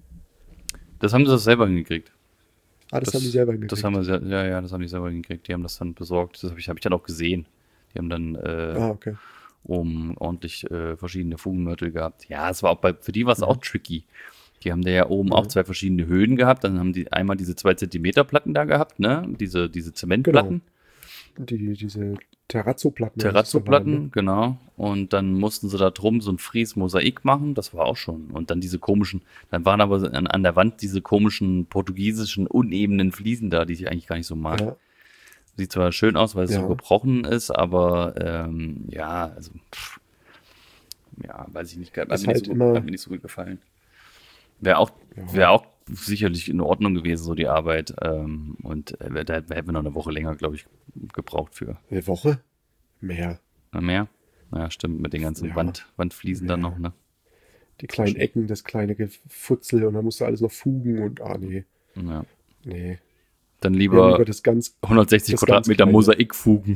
Das haben sie das selber hingekriegt. Ah, das, Das, haben die selber das hingekriegt. haben wir, sehr- ja, ja, das haben die selber hingekriegt. Die haben das dann besorgt. Das habe ich, hab ich dann auch gesehen. Die haben dann äh, Ah, okay. um ordentlich äh, verschiedene Fugenmörtel gehabt. Ja, es war auch bei, für die war es auch tricky. Die haben da ja oben Ja. auch zwei verschiedene Höhen gehabt. Dann haben die einmal diese zwei Zentimeter Platten da gehabt, ne? Diese, diese Zementplatten. Die, diese Terrazzo-Platten. Terrazzo-Platten, genau. Und dann mussten sie da drum so ein Fries-Mosaik machen. Das war auch schon. Und dann diese komischen, dann waren aber an, an der Wand diese komischen portugiesischen unebenen Fliesen da, die ich eigentlich gar nicht so mag. Ja. Sieht zwar schön aus, weil es Ja. so gebrochen ist, aber ähm, ja, also pff, ja, weiß ich nicht, hat mir, Ist nicht halt so, immer- hat mir nicht so gut gefallen. Wäre auch, Ja. wäre auch sicherlich in Ordnung gewesen, so die Arbeit. Ähm, und äh, da hätten wir noch eine Woche länger, glaube ich, gebraucht für. Eine Woche? Mehr. Na, mehr? Naja, stimmt, mit den ganzen Ja. Wand, Wandfliesen dann Ja. noch, ne? Die kleinen Ecken, das kleine Gefutzel und dann musst du alles noch fugen und ah nee, Ja. nee. Dann Ja, lieber lieber das ganz, hundertsechzig das Quadratmeter ganz kleine. Mosaikfugen.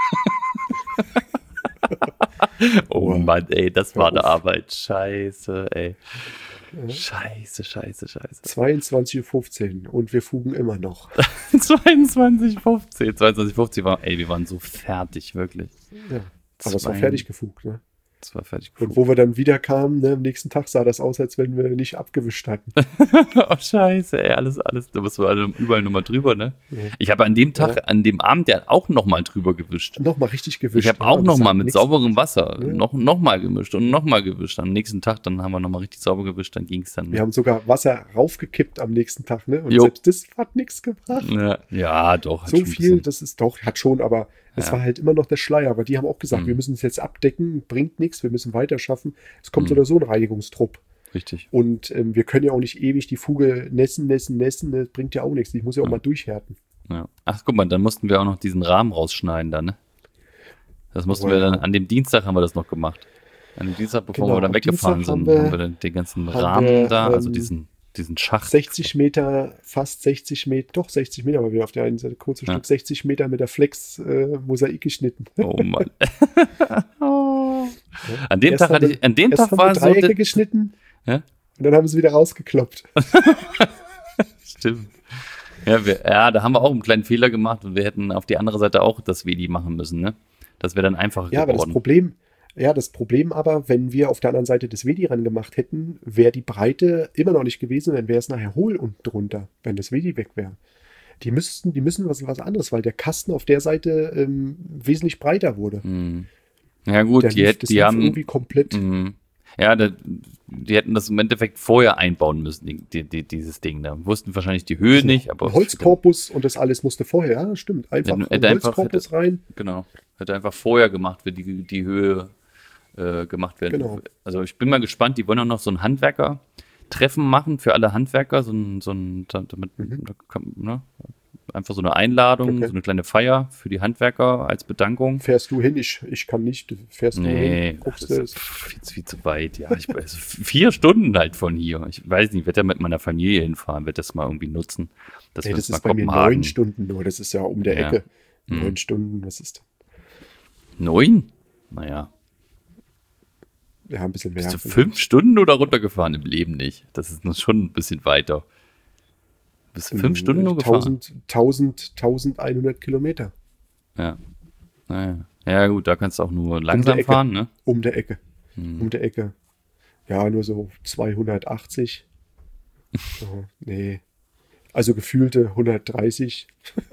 Oh Boah. Mann, ey, das war Hör eine auf. Arbeit. Scheiße, ey. Ja. Scheiße, scheiße, scheiße. zweiundzwanzig Uhr fünfzehn und wir fugen immer noch. zweiundzwanzig fünfzehn. zweiundzwanzig fünfzehn war, ey, wir waren so fertig, wirklich. Ja. Aber es war Zwei- fertig gefugt, ne? Das war fertig. Und wo wir dann wieder kamen, ne, am nächsten Tag sah das aus, als wenn wir nicht abgewischt hatten. Oh, scheiße, ey, alles, alles, da musst du alle- überall nochmal drüber, ne? Ja. Ich habe an dem Tag, Ja. an dem Abend ja auch nochmal drüber gewischt. Nochmal richtig gewischt. Ich habe ja, auch und das nochmal hat mit nix- sauberem Wasser Ja. noch, noch mal gemischt und nochmal gewischt. Am nächsten Tag, dann haben wir nochmal richtig sauber gewischt, dann ging es dann. Wir haben sogar Wasser raufgekippt am nächsten Tag, ne? Und Jo. selbst das hat nichts gebracht. ja, ja, doch. hat So schon ein viel, bisschen- das ist doch, hat schon, aber es Ja. war halt immer noch der Schleier. Aber die haben auch gesagt, Mhm. wir müssen es jetzt abdecken, bringt nichts, wir müssen weiter schaffen. Es kommt Mhm. oder so ein Reinigungstrupp. Richtig. Und ähm, wir können ja auch nicht ewig die Fuge nässen, nässen, nässen, das bringt ja auch nichts. Ich muss ja auch Ja. mal durchhärten. Ja. Ach, guck mal, dann mussten wir auch noch diesen Rahmen rausschneiden dann, ne? Das mussten Oh, wir ja. dann, an dem Dienstag haben wir das noch gemacht. An dem Dienstag, bevor Genau, wir dann am weggefahren Dienstag sind, haben wir- haben wir dann den ganzen haben Rahmen wir, da, also ähm, diesen, diesen Schacht. sechzig Meter, fast sechzig Meter, doch sechzig Meter, aber wir auf der einen Seite kurzes Ja. Stück, sechzig Meter mit der Flex äh, Mosaik geschnitten. Oh Mann. An dem Erst Tag hatte haben ich, an dem Erst Tag haben war wir so, Dreiecke der- geschnitten Ja? und dann haben sie wieder rausgekloppt. Stimmt. Ja, wir, ja, da haben wir auch einen kleinen Fehler gemacht und wir hätten auf die andere Seite auch das Wedi machen müssen, ne? Das wäre dann einfacher Ja, aber das geworden. Problem, ja, das Problem aber, wenn wir auf der anderen Seite das Wedi ran gemacht hätten, wäre die Breite immer noch nicht gewesen, dann wäre es nachher hohl unten drunter, wenn das Wedi weg wäre. Die müssten, die müssen was, was anderes, weil der Kasten auf der Seite ähm, wesentlich breiter wurde. Hm. Ja gut, Der die, lief, hätt- das die lief haben, irgendwie komplett. Mhm. Ja, da, die hätten das im Endeffekt vorher einbauen müssen, die, die, die, dieses Ding da. Wussten wahrscheinlich die Höhe nicht, aber Ein Holzkorpus und das alles musste vorher, ja, stimmt. Einfach Hätte- ein hätte einfach- Holzkorpus hätte- rein. genau, hätte einfach vorher gemacht, wenn die, die Höhe äh, gemacht werden. Genau. Also ich bin mal gespannt, die wollen auch noch so ein Handwerker-Treffen machen für alle Handwerker, so ein, so ein damit, Mhm. da kann, ne? Einfach so eine Einladung, Okay. so eine kleine Feier für die Handwerker als Bedankung. Fährst du hin? Ich, ich kann nicht. Fährst du Nee, hin? ach, Guckst das du ist viel, zu- viel zu weit. Ja, ich weiß, vier Stunden halt von hier. Ich weiß nicht, ich werde ja mit meiner Familie hinfahren, werde das mal irgendwie nutzen. Dass Nee, wir das mal ist bei mir Kopenhagen- neun Stunden nur. Das ist ja um der Ja. Ecke. Mhm. Neun Stunden, was ist Neun? Naja. ja ein bisschen mehr. Bist du fünf Stunden oder runtergefahren? Im Leben nicht. Das ist noch schon ein bisschen weiter. Bist du fünf Stunden nur gefahren? tausend, tausend, tausendeinhundert Kilometer Ja. Naja. Ja, gut, da kannst du auch nur langsam Ecke. fahren, ne? um der Ecke. Hm. Um der Ecke. Ja, nur so zweihundertachtzig. Oh, nee. Also gefühlte hundertdreißig.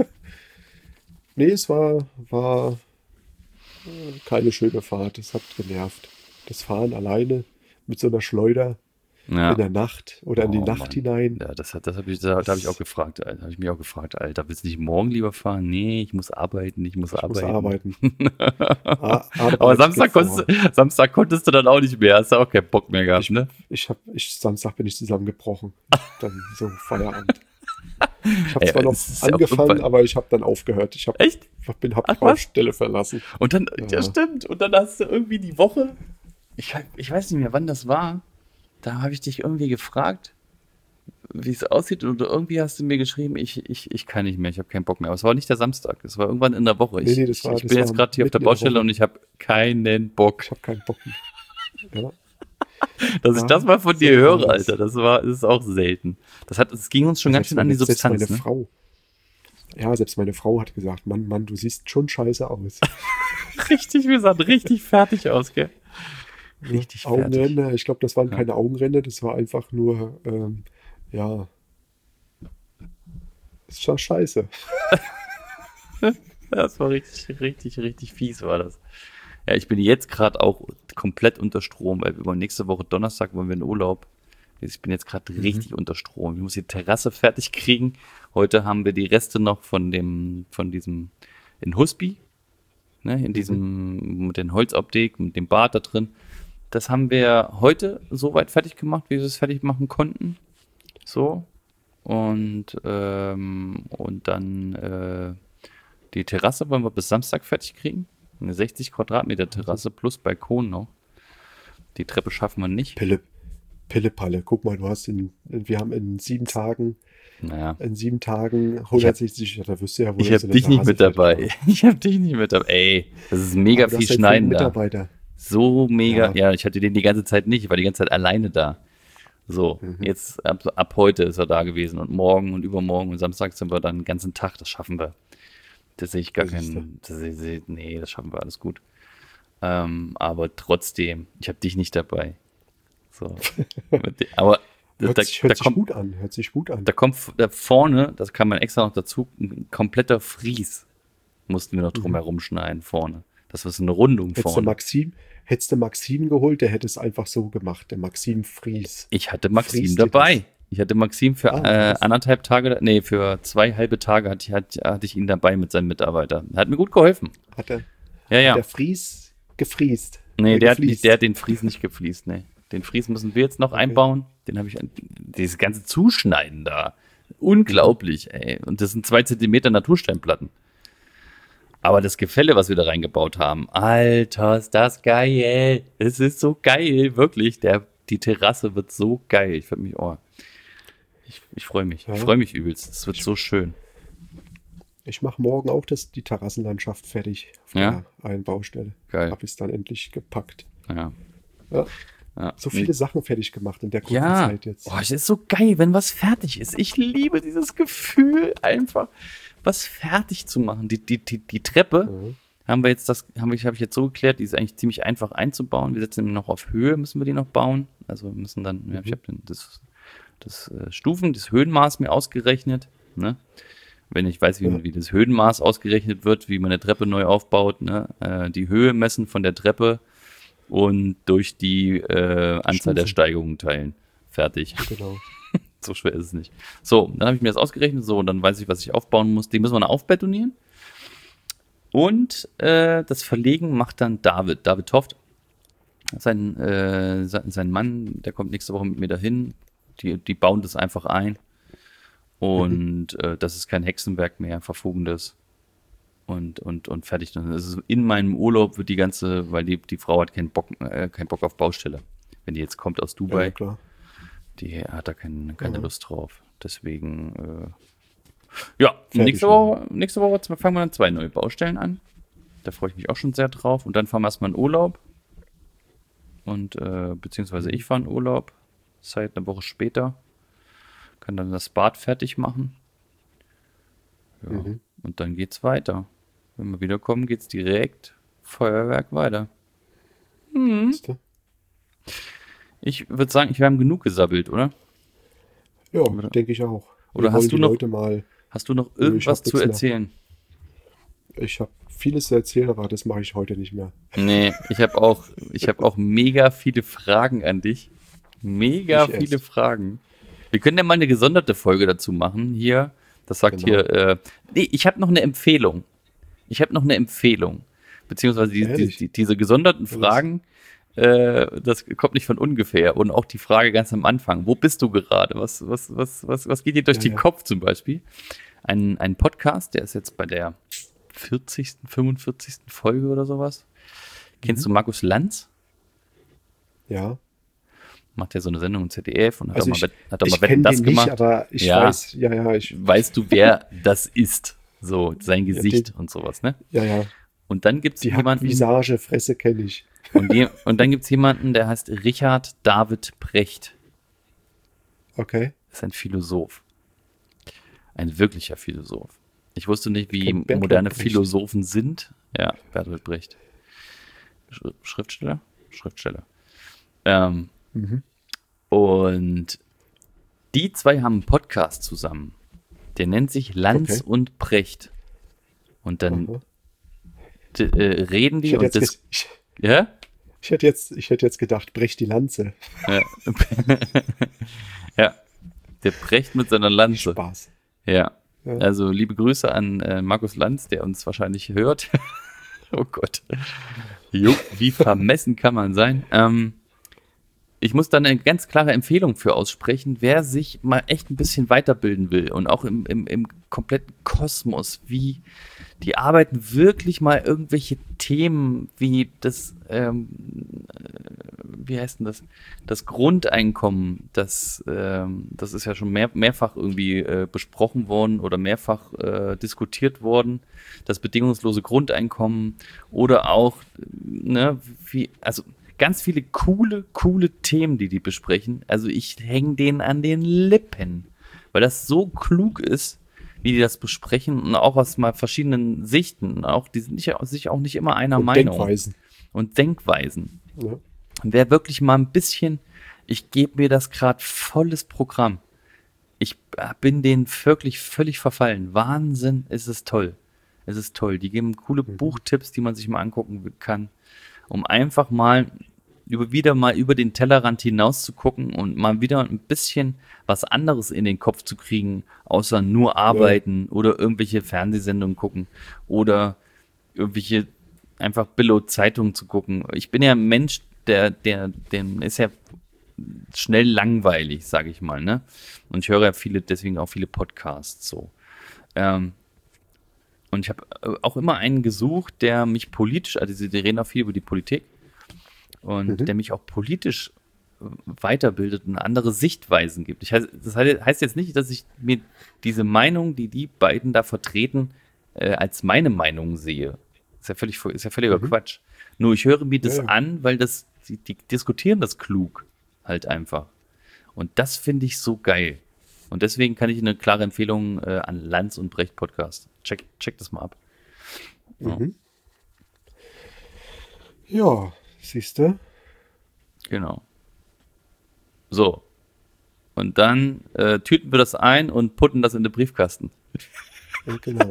Nee, es war, war äh, keine schöne Fahrt. Es hat genervt. Das Fahren alleine mit so einer Schleuder Ja. in der Nacht oder in die Oh, Nacht Mann. hinein. Ja, das, hat- das habe ich, da, da hab ich auch gefragt, Alter. Habe ich mich auch gefragt, Alter, willst du nicht morgen lieber fahren? Nee, ich muss arbeiten, ich muss Ich muss arbeiten. arbeiten. A- Arbeit Aber Samstag geht vor. konntest, du, Samstag konntest du dann auch nicht mehr, hast du auch keinen Bock mehr gehabt, ne? Ich hab, ich, Samstag bin ich zusammengebrochen. Dann so Feierabend. Ich habe Ey, zwar noch es ist ja auch angefangen, irgendwann- aber ich habe dann aufgehört. Ich habe Echt? bin hab Ach, die was? Baustelle verlassen. Und dann, ja. Ja. stimmt, und dann hast du irgendwie die Woche, ich, ich weiß nicht mehr, wann das war, da habe ich dich irgendwie gefragt, wie es aussieht, und irgendwie hast du mir geschrieben, ich, ich, ich kann nicht mehr, ich habe keinen Bock mehr. Aber es war nicht der Samstag, es war irgendwann in der Woche. Ich, Nee, nee, das war- ich das bin jetzt war gerade hier auf der mitten in der Baustelle Woche. und ich habe keinen Bock. Ich habe keinen Bock mehr. Ja. Dass ich Ja, das mal von so dir war höre, das. Alter, das war, das ist auch selten. Das hat, das ging uns schon ganz schön an die Selbst Substanz, meine ne? Frau. Ja, selbst meine Frau hat gesagt, Mann, Mann, du siehst schon scheiße aus. Richtig, wir sahen richtig fertig aus, gell? Richtig Ja, fertig. Augenränder, ich glaube, das waren Ja. keine Augenränder, das war einfach nur, ähm, ja, ist schon scheiße. Das war richtig, richtig, richtig fies war das. Ja, ich bin jetzt gerade auch komplett unter Strom, weil wir nächste Woche Donnerstag wollen wir in Urlaub. Ich bin jetzt gerade Mhm. richtig unter Strom. Ich muss die Terrasse fertig kriegen. Heute haben wir die Reste noch von dem, von diesem, in Husby, ne, in diesem, mit den Holzoptik, mit dem Bad da drin. Das haben wir heute so weit fertig gemacht, wie wir es fertig machen konnten. So. Und, ähm, und dann, äh, die Terrasse wollen wir bis Samstag fertig kriegen. Eine sechzig Quadratmeter Terrasse plus Balkon noch. Die Treppe schaffen wir nicht. Pille, Pille-Palle. Guck mal, du hast in, wir haben in sieben Tagen, Naja, in sieben Tagen hundertsechzig, ja, da wirst du ja wohl ich jetzt habe so eine dich nicht Terrasse mit fertig dabei. machen. Ich habe dich nicht mit dabei. Ey, das ist mega Aber du viel hast einen Schneiden da. Mitarbeiter. So mega. Ja. Ja, ich hatte den die ganze Zeit nicht. Ich war die ganze Zeit alleine da. So, Mhm. jetzt ab, ab heute ist er da gewesen und morgen und übermorgen und Samstag sind wir dann den ganzen Tag. Das schaffen wir. Das sehe ich gar Das ist keinen. Das sehe, sehe, nee, das schaffen wir alles gut. Ähm, aber trotzdem, ich habe dich nicht dabei. So. Aber da, Hört da, sich, da hört sich kommt, gut an, hört sich gut an. da kommt f- da vorne, das kann man extra noch dazu, ein kompletter Fries mussten wir noch drum Mhm. herum schneiden vorne. Das ist eine Rundung Hättest du vorne. Maxim, hättest du Maxim geholt, der hätte es einfach so gemacht, der Maxim Fries. Ich hatte Maxim Fries dir dabei. das. Ich hatte Maxim für Ah, äh, was? anderthalb Tage, nee, für zwei halbe Tage hatte ich, hatte, hatte ich ihn dabei mit seinem Mitarbeiter. Hat mir gut geholfen. Hat er, Ja, hat ja. der Fries gefriest? Nee, Äh, der hat, nicht, gefliest? der hat den Fries nicht gefliest, nee. Den Fries müssen wir jetzt noch Okay. einbauen. Den habe ich, an- dieses ganze Zuschneiden da. Unglaublich, ey. Und das sind zwei Zentimeter Natursteinplatten. Aber das Gefälle, was wir da reingebaut haben, Alter, ist das geil. Es ist so geil, wirklich. Der, die Terrasse wird so geil. Ich würde mich, oh, ich, ich freue mich. Ja. Ich freue mich übelst. Es wird so schön. Ich mache morgen auch das, die Terrassenlandschaft fertig auf Ja? der einen Baustelle. Geil. Habe ich es dann endlich gepackt. Ja. Ja. Ja. So viele Sachen fertig gemacht in der kurzen Ja, Zeit jetzt. oh, es ist so geil, wenn was fertig ist. Ich liebe dieses Gefühl, einfach was fertig zu machen. Die, die, die, die Treppe Mhm. haben wir jetzt, das habe ich, habe ich jetzt so geklärt, die ist eigentlich ziemlich einfach einzubauen. Wir setzen noch auf Höhe, müssen wir die noch bauen. Also wir müssen dann, ja, ich habe das, das äh, Stufen, das Höhenmaß mir ausgerechnet. Ne? Wenn ich weiß, wie, Ja. wie das Höhenmaß ausgerechnet wird, wie man eine Treppe neu aufbaut, ne? äh, die Höhe messen von der Treppe und durch die äh, Anzahl der Stufen. Steigungen teilen. Fertig. Genau. So schwer ist es nicht. So, dann habe ich mir das ausgerechnet. So, und dann weiß ich, was ich aufbauen muss. Die müssen wir noch aufbetonieren. Und äh, das Verlegen macht dann David. David Toft. Sein, äh, sein, sein Mann, der kommt nächste Woche mit mir dahin. Die, die bauen das einfach ein. Und Mhm. äh, das ist kein Hexenwerk mehr, verfugendes. Und, und, und fertig. Dann ist es in meinem Urlaub wird die ganze, weil die, die Frau hat keinen Bock, äh, keinen Bock auf Baustelle. Wenn die jetzt kommt aus Ja, Dubai, ja, klar. die hat da kein, keine Mhm. Lust drauf. Deswegen, äh, ja, Fertig nächste Woche, nächste Woche fangen wir dann zwei neue Baustellen an. Da freue ich mich auch schon sehr drauf. Und dann fahren wir erstmal in Urlaub. Und, äh, beziehungsweise ich fahre in Urlaub. Zeit eine Woche später. Kann dann das Bad fertig machen. Ja. Mhm. Und dann geht's weiter. Wenn wir wiederkommen, geht's direkt Feuerwerk weiter. Siehst du? Ich würde sagen, wir haben genug gesabbelt, oder? Ja, Oder- denke ich auch. oder Wir hast wollen du die noch- Leute mal. Hast du noch Nö, ich irgendwas hab zu nichts mehr. erzählen? Ich habe vieles zu erzählen, aber das mache ich heute nicht mehr. Nee, ich habe auch, ich habe auch mega viele Fragen an dich. Mega Ich viele erst. Fragen. Wir können ja mal eine gesonderte Folge dazu machen. Hier, das sagt Genau. hier, äh, nee, ich habe noch eine Empfehlung. Ich habe noch eine Empfehlung. Beziehungsweise die, die, Ehrlich? die, diese gesonderten Was? Fragen, äh, das kommt nicht von ungefähr. Und auch die Frage ganz am Anfang, wo bist du gerade? Was, was, was, was, was geht dir durch Ja, den ja. Kopf zum Beispiel? Ein, ein Podcast, der ist jetzt bei der vierzigsten, fünfundvierzigsten Folge oder sowas. Kennst Mhm. du Markus Lanz? Ja. Macht ja so eine Sendung im Z D F und hat Also auch ich, mal, Wett- hat auch ich mal Wetten, kenne das den nicht, gemacht. aber ich Ja. weiß, ja, ja, ich, Weißt du, wer das ist? So, sein Ja, Gesicht den- und sowas, ne? ja, ja. Und dann gibt es Die jemanden, Hackvisage, Fresse kenne ich. und, die, und dann gibt's jemanden, der heißt Richard David Precht. Okay. Das ist ein Philosoph. Ein wirklicher Philosoph. Ich wusste nicht, wie Von Bertolt moderne Brecht. Philosophen sind. Ja, Bertolt Brecht. Sch- Schriftsteller? Schriftsteller. Ähm, Mhm. und die zwei haben einen Podcast zusammen. Der nennt sich Lanz Okay. und Brecht. Und dann Aha. d- äh, reden Ich die hätte und jetzt, das. ges- ich, Ja? ich hätte jetzt, ich hätte jetzt gedacht, Brecht die Lanze. Ja. Ja. Der Brecht mit seiner Lanze. Spaß. Ja. Ja. Also liebe Grüße an äh, Markus Lanz, der uns wahrscheinlich hört. Oh Gott. Jo, wie vermessen kann man sein? Ähm, ich muss dann eine ganz klare Empfehlung für aussprechen, wer sich mal echt ein bisschen weiterbilden will und auch im, im, im kompletten Kosmos, wie die arbeiten wirklich mal irgendwelche Themen wie das, ähm, äh, wie heißt denn das, das Grundeinkommen, das, ähm, das ist ja schon mehr, mehrfach irgendwie äh, besprochen worden oder mehrfach äh, diskutiert worden, das bedingungslose Grundeinkommen oder auch, äh, ne, wie, also ganz viele coole, coole Themen, die die besprechen. Also ich hänge denen an den Lippen, weil das so klug ist, wie die das besprechen und auch aus mal verschiedenen Sichten. Auch die sind nicht, sich auch nicht immer einer Und Meinung. Denkweisen. Und Denkweisen. Ja. Und wer wirklich mal ein bisschen, ich gebe mir das gerade volles Programm. Ich bin denen wirklich völlig verfallen. Wahnsinn, ist es toll. Es ist toll. Die geben coole Mhm. Buchtipps, die man sich mal angucken kann, um einfach mal über, wieder mal über den Tellerrand hinaus zu gucken und mal wieder ein bisschen was anderes in den Kopf zu kriegen, außer nur arbeiten oder irgendwelche Fernsehsendungen gucken oder irgendwelche einfach Billo-Zeitungen zu gucken. Ich bin ja ein Mensch, der, der, dem ist ja schnell langweilig, sage ich mal, ne? Und ich höre ja viele, deswegen auch viele Podcasts so. Ähm, und ich habe auch immer einen gesucht, der mich politisch, also die reden auch viel über die Politik, und Mhm. der mich auch politisch äh, weiterbildet und andere Sichtweisen gibt. Ich heißt, das heißt heißt jetzt nicht, dass ich mir diese Meinung, die die beiden da vertreten, äh, als meine Meinung sehe. Ist ja völlig, ist ja völliger Mhm. Quatsch. Nur ich höre mir das Ja, ja. an, weil das, die, die diskutieren das klug halt einfach. Und das finde ich so geil. Und deswegen kann ich eine klare Empfehlung äh, an Lanz und Brecht Podcast. Check, check das mal ab. Ja. Mhm. Ja, siehst du? Genau. So. Und dann äh, tüten wir das ein und putten das in den Briefkasten. Ja, genau.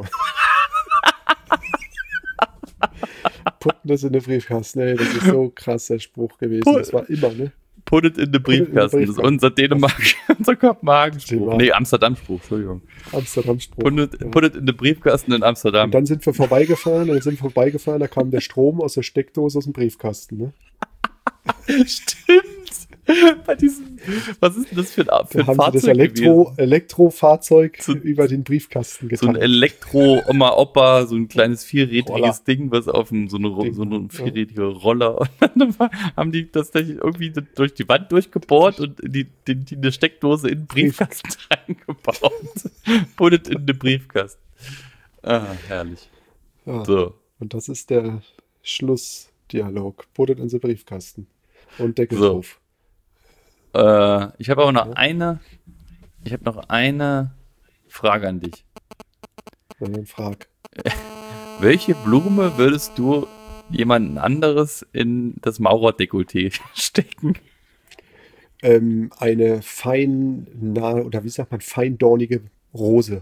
Putten das in den Briefkasten, ey, das ist so ein krasser Spruch gewesen. Das war immer, ne? Put it in den Put it in the Briefkasten. Das ist Briefkasten. unser Dänemark, unser Kopenhagen-Spruch. Dänemark. Nee, Amsterdam-Spruch, Entschuldigung. Amsterdam-Spruch. Put it, Ja. put it in den Briefkasten in Amsterdam. Und dann sind wir vorbeigefahren, und dann sind wir vorbeigefahren, da kam der Strom aus der Steckdose aus dem Briefkasten, ne? Stimmt. Bei diesem, was ist denn das für ein, für Da ein haben sie Fahrzeug das Elektro, gewesen? Elektrofahrzeug So- über den Briefkasten So ein getan. Elektro-Oma-Opa, so ein kleines vierrädriges Roller. Ding, was auf einem, so eine, Ro- Ding, so einen ja. vierrädrigen Roller. Und dann war- haben die das tatsächlich irgendwie durch die Wand durchgebohrt und die, die, die eine Steckdose in den Briefkasten reingebaut. Put it in den Briefkasten. Ah, herrlich. Ja. So. Und das ist der Schlussdialog. Put it in den Briefkasten. Und Deckel So. drauf. Äh, ich habe aber noch Ja. eine, ich habe noch eine Frage an dich. Und dann frag. Welche Blume würdest du jemanden anderes in das Maurerdekolleté stecken? Ähm, eine fein, na, oder wie sagt man, feindornige Rose.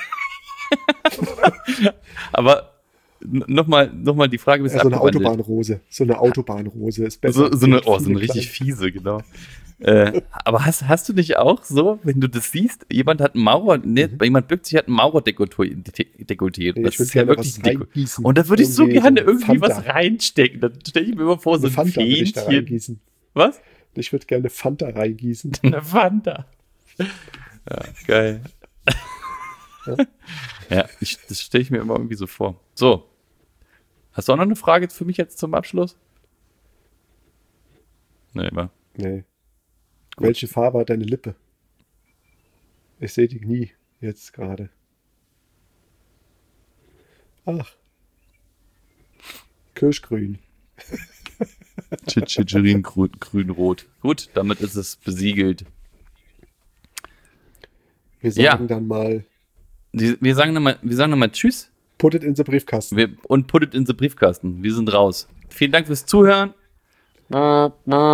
Aber nochmal noch mal die Frage, bis Ja, so eine abgewandelt. Autobahnrose. So eine Autobahnrose ist besser. So, so eine, oh, Viel so eine richtig kleiner. fiese, genau. äh, aber hast, hast du nicht auch so, wenn du das siehst, jemand hat ein Maurer, ne, Mhm. jemand bückt sich, hat ein Maurerdekolleté. Nee, Das ich würd ist ja gerne wirklich was ein Deko. reingießen. Und da würde ich so Irgendwie gerne so irgendwie Fanta. was reinstecken. Dann stelle ich mir immer vor, so Eine ein Fanta würde ich da Fähnchen. reingießen. Was? Ich würde gerne Fanta reingießen. Eine Fanta. Ja, geil. Ja. Ja, ich, das stelle ich mir immer irgendwie so vor. So. Hast du auch noch eine Frage für mich jetzt zum Abschluss? Nee, wa? Nee. Welche Farbe hat deine Lippe? Ich sehe die nie jetzt gerade. Ach. Kirschgrün. Chichirin grün, grün-rot. Gut, damit ist es besiegelt. Wir Ja. sagen dann mal Die, wir sagen nochmal, wir sagen nochmal Tschüss. Put it in the Briefkasten. Wir, und put it in the Briefkasten. Wir sind raus. Vielen Dank fürs Zuhören. Wir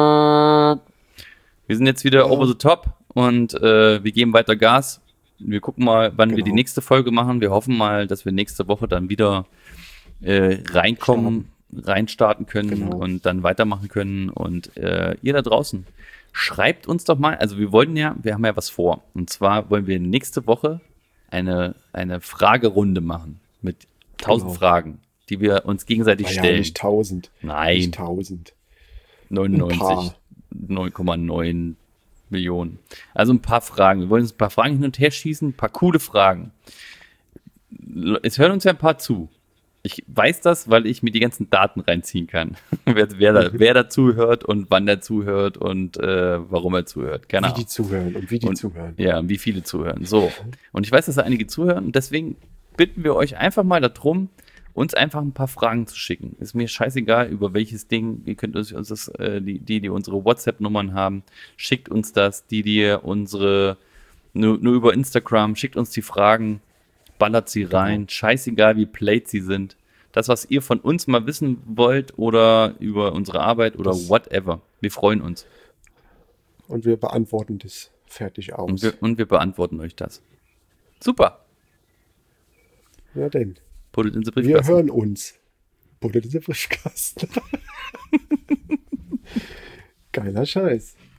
sind jetzt wieder ja. over the top und äh, wir geben weiter Gas. Wir gucken mal, wann genau. wir die nächste Folge machen. Wir hoffen mal, dass wir nächste Woche dann wieder äh, reinkommen, Starten. reinstarten können genau. und dann weitermachen können. Und äh, ihr da draußen, schreibt uns doch mal, also wir wollen ja, wir haben ja was vor. Und zwar wollen wir nächste Woche eine, eine Fragerunde machen mit tausend genau. Fragen, die wir uns gegenseitig Na stellen. Ja, nicht tausend. Nein. Nicht tausend. neunundneunzig, neun Komma neun Millionen. Also ein paar Fragen. Wir wollen uns ein paar Fragen hin und her schießen, ein paar coole Fragen. Es hören uns ja ein paar zu. Ich weiß das, weil ich mir die ganzen Daten reinziehen kann. wer, wer, da, wer da zuhört und wann der zuhört und äh, warum er zuhört. Keine Ahnung. Wie die zuhören und wie die und, zuhören. Ja, wie viele zuhören. So. Und ich weiß, dass da einige zuhören und deswegen bitten wir euch einfach mal darum, uns einfach ein paar Fragen zu schicken. Ist mir scheißegal, über welches Ding. Ihr könnt uns das, äh, die, die, die unsere WhatsApp-Nummern haben, schickt uns das. Die, die unsere, nur, nur über Instagram, schickt uns die Fragen, ballert sie rein. Genau. Scheißegal, wie played sie sind. Das, was ihr von uns mal wissen wollt oder über unsere Arbeit oder das whatever. Wir freuen uns. Und wir beantworten das fertig aus. Und wir, und wir beantworten euch das. Super. Ja, denn. Put it in the Briefkasten. Wir hören uns. Put it in the Briefkasten. Geiler Scheiß.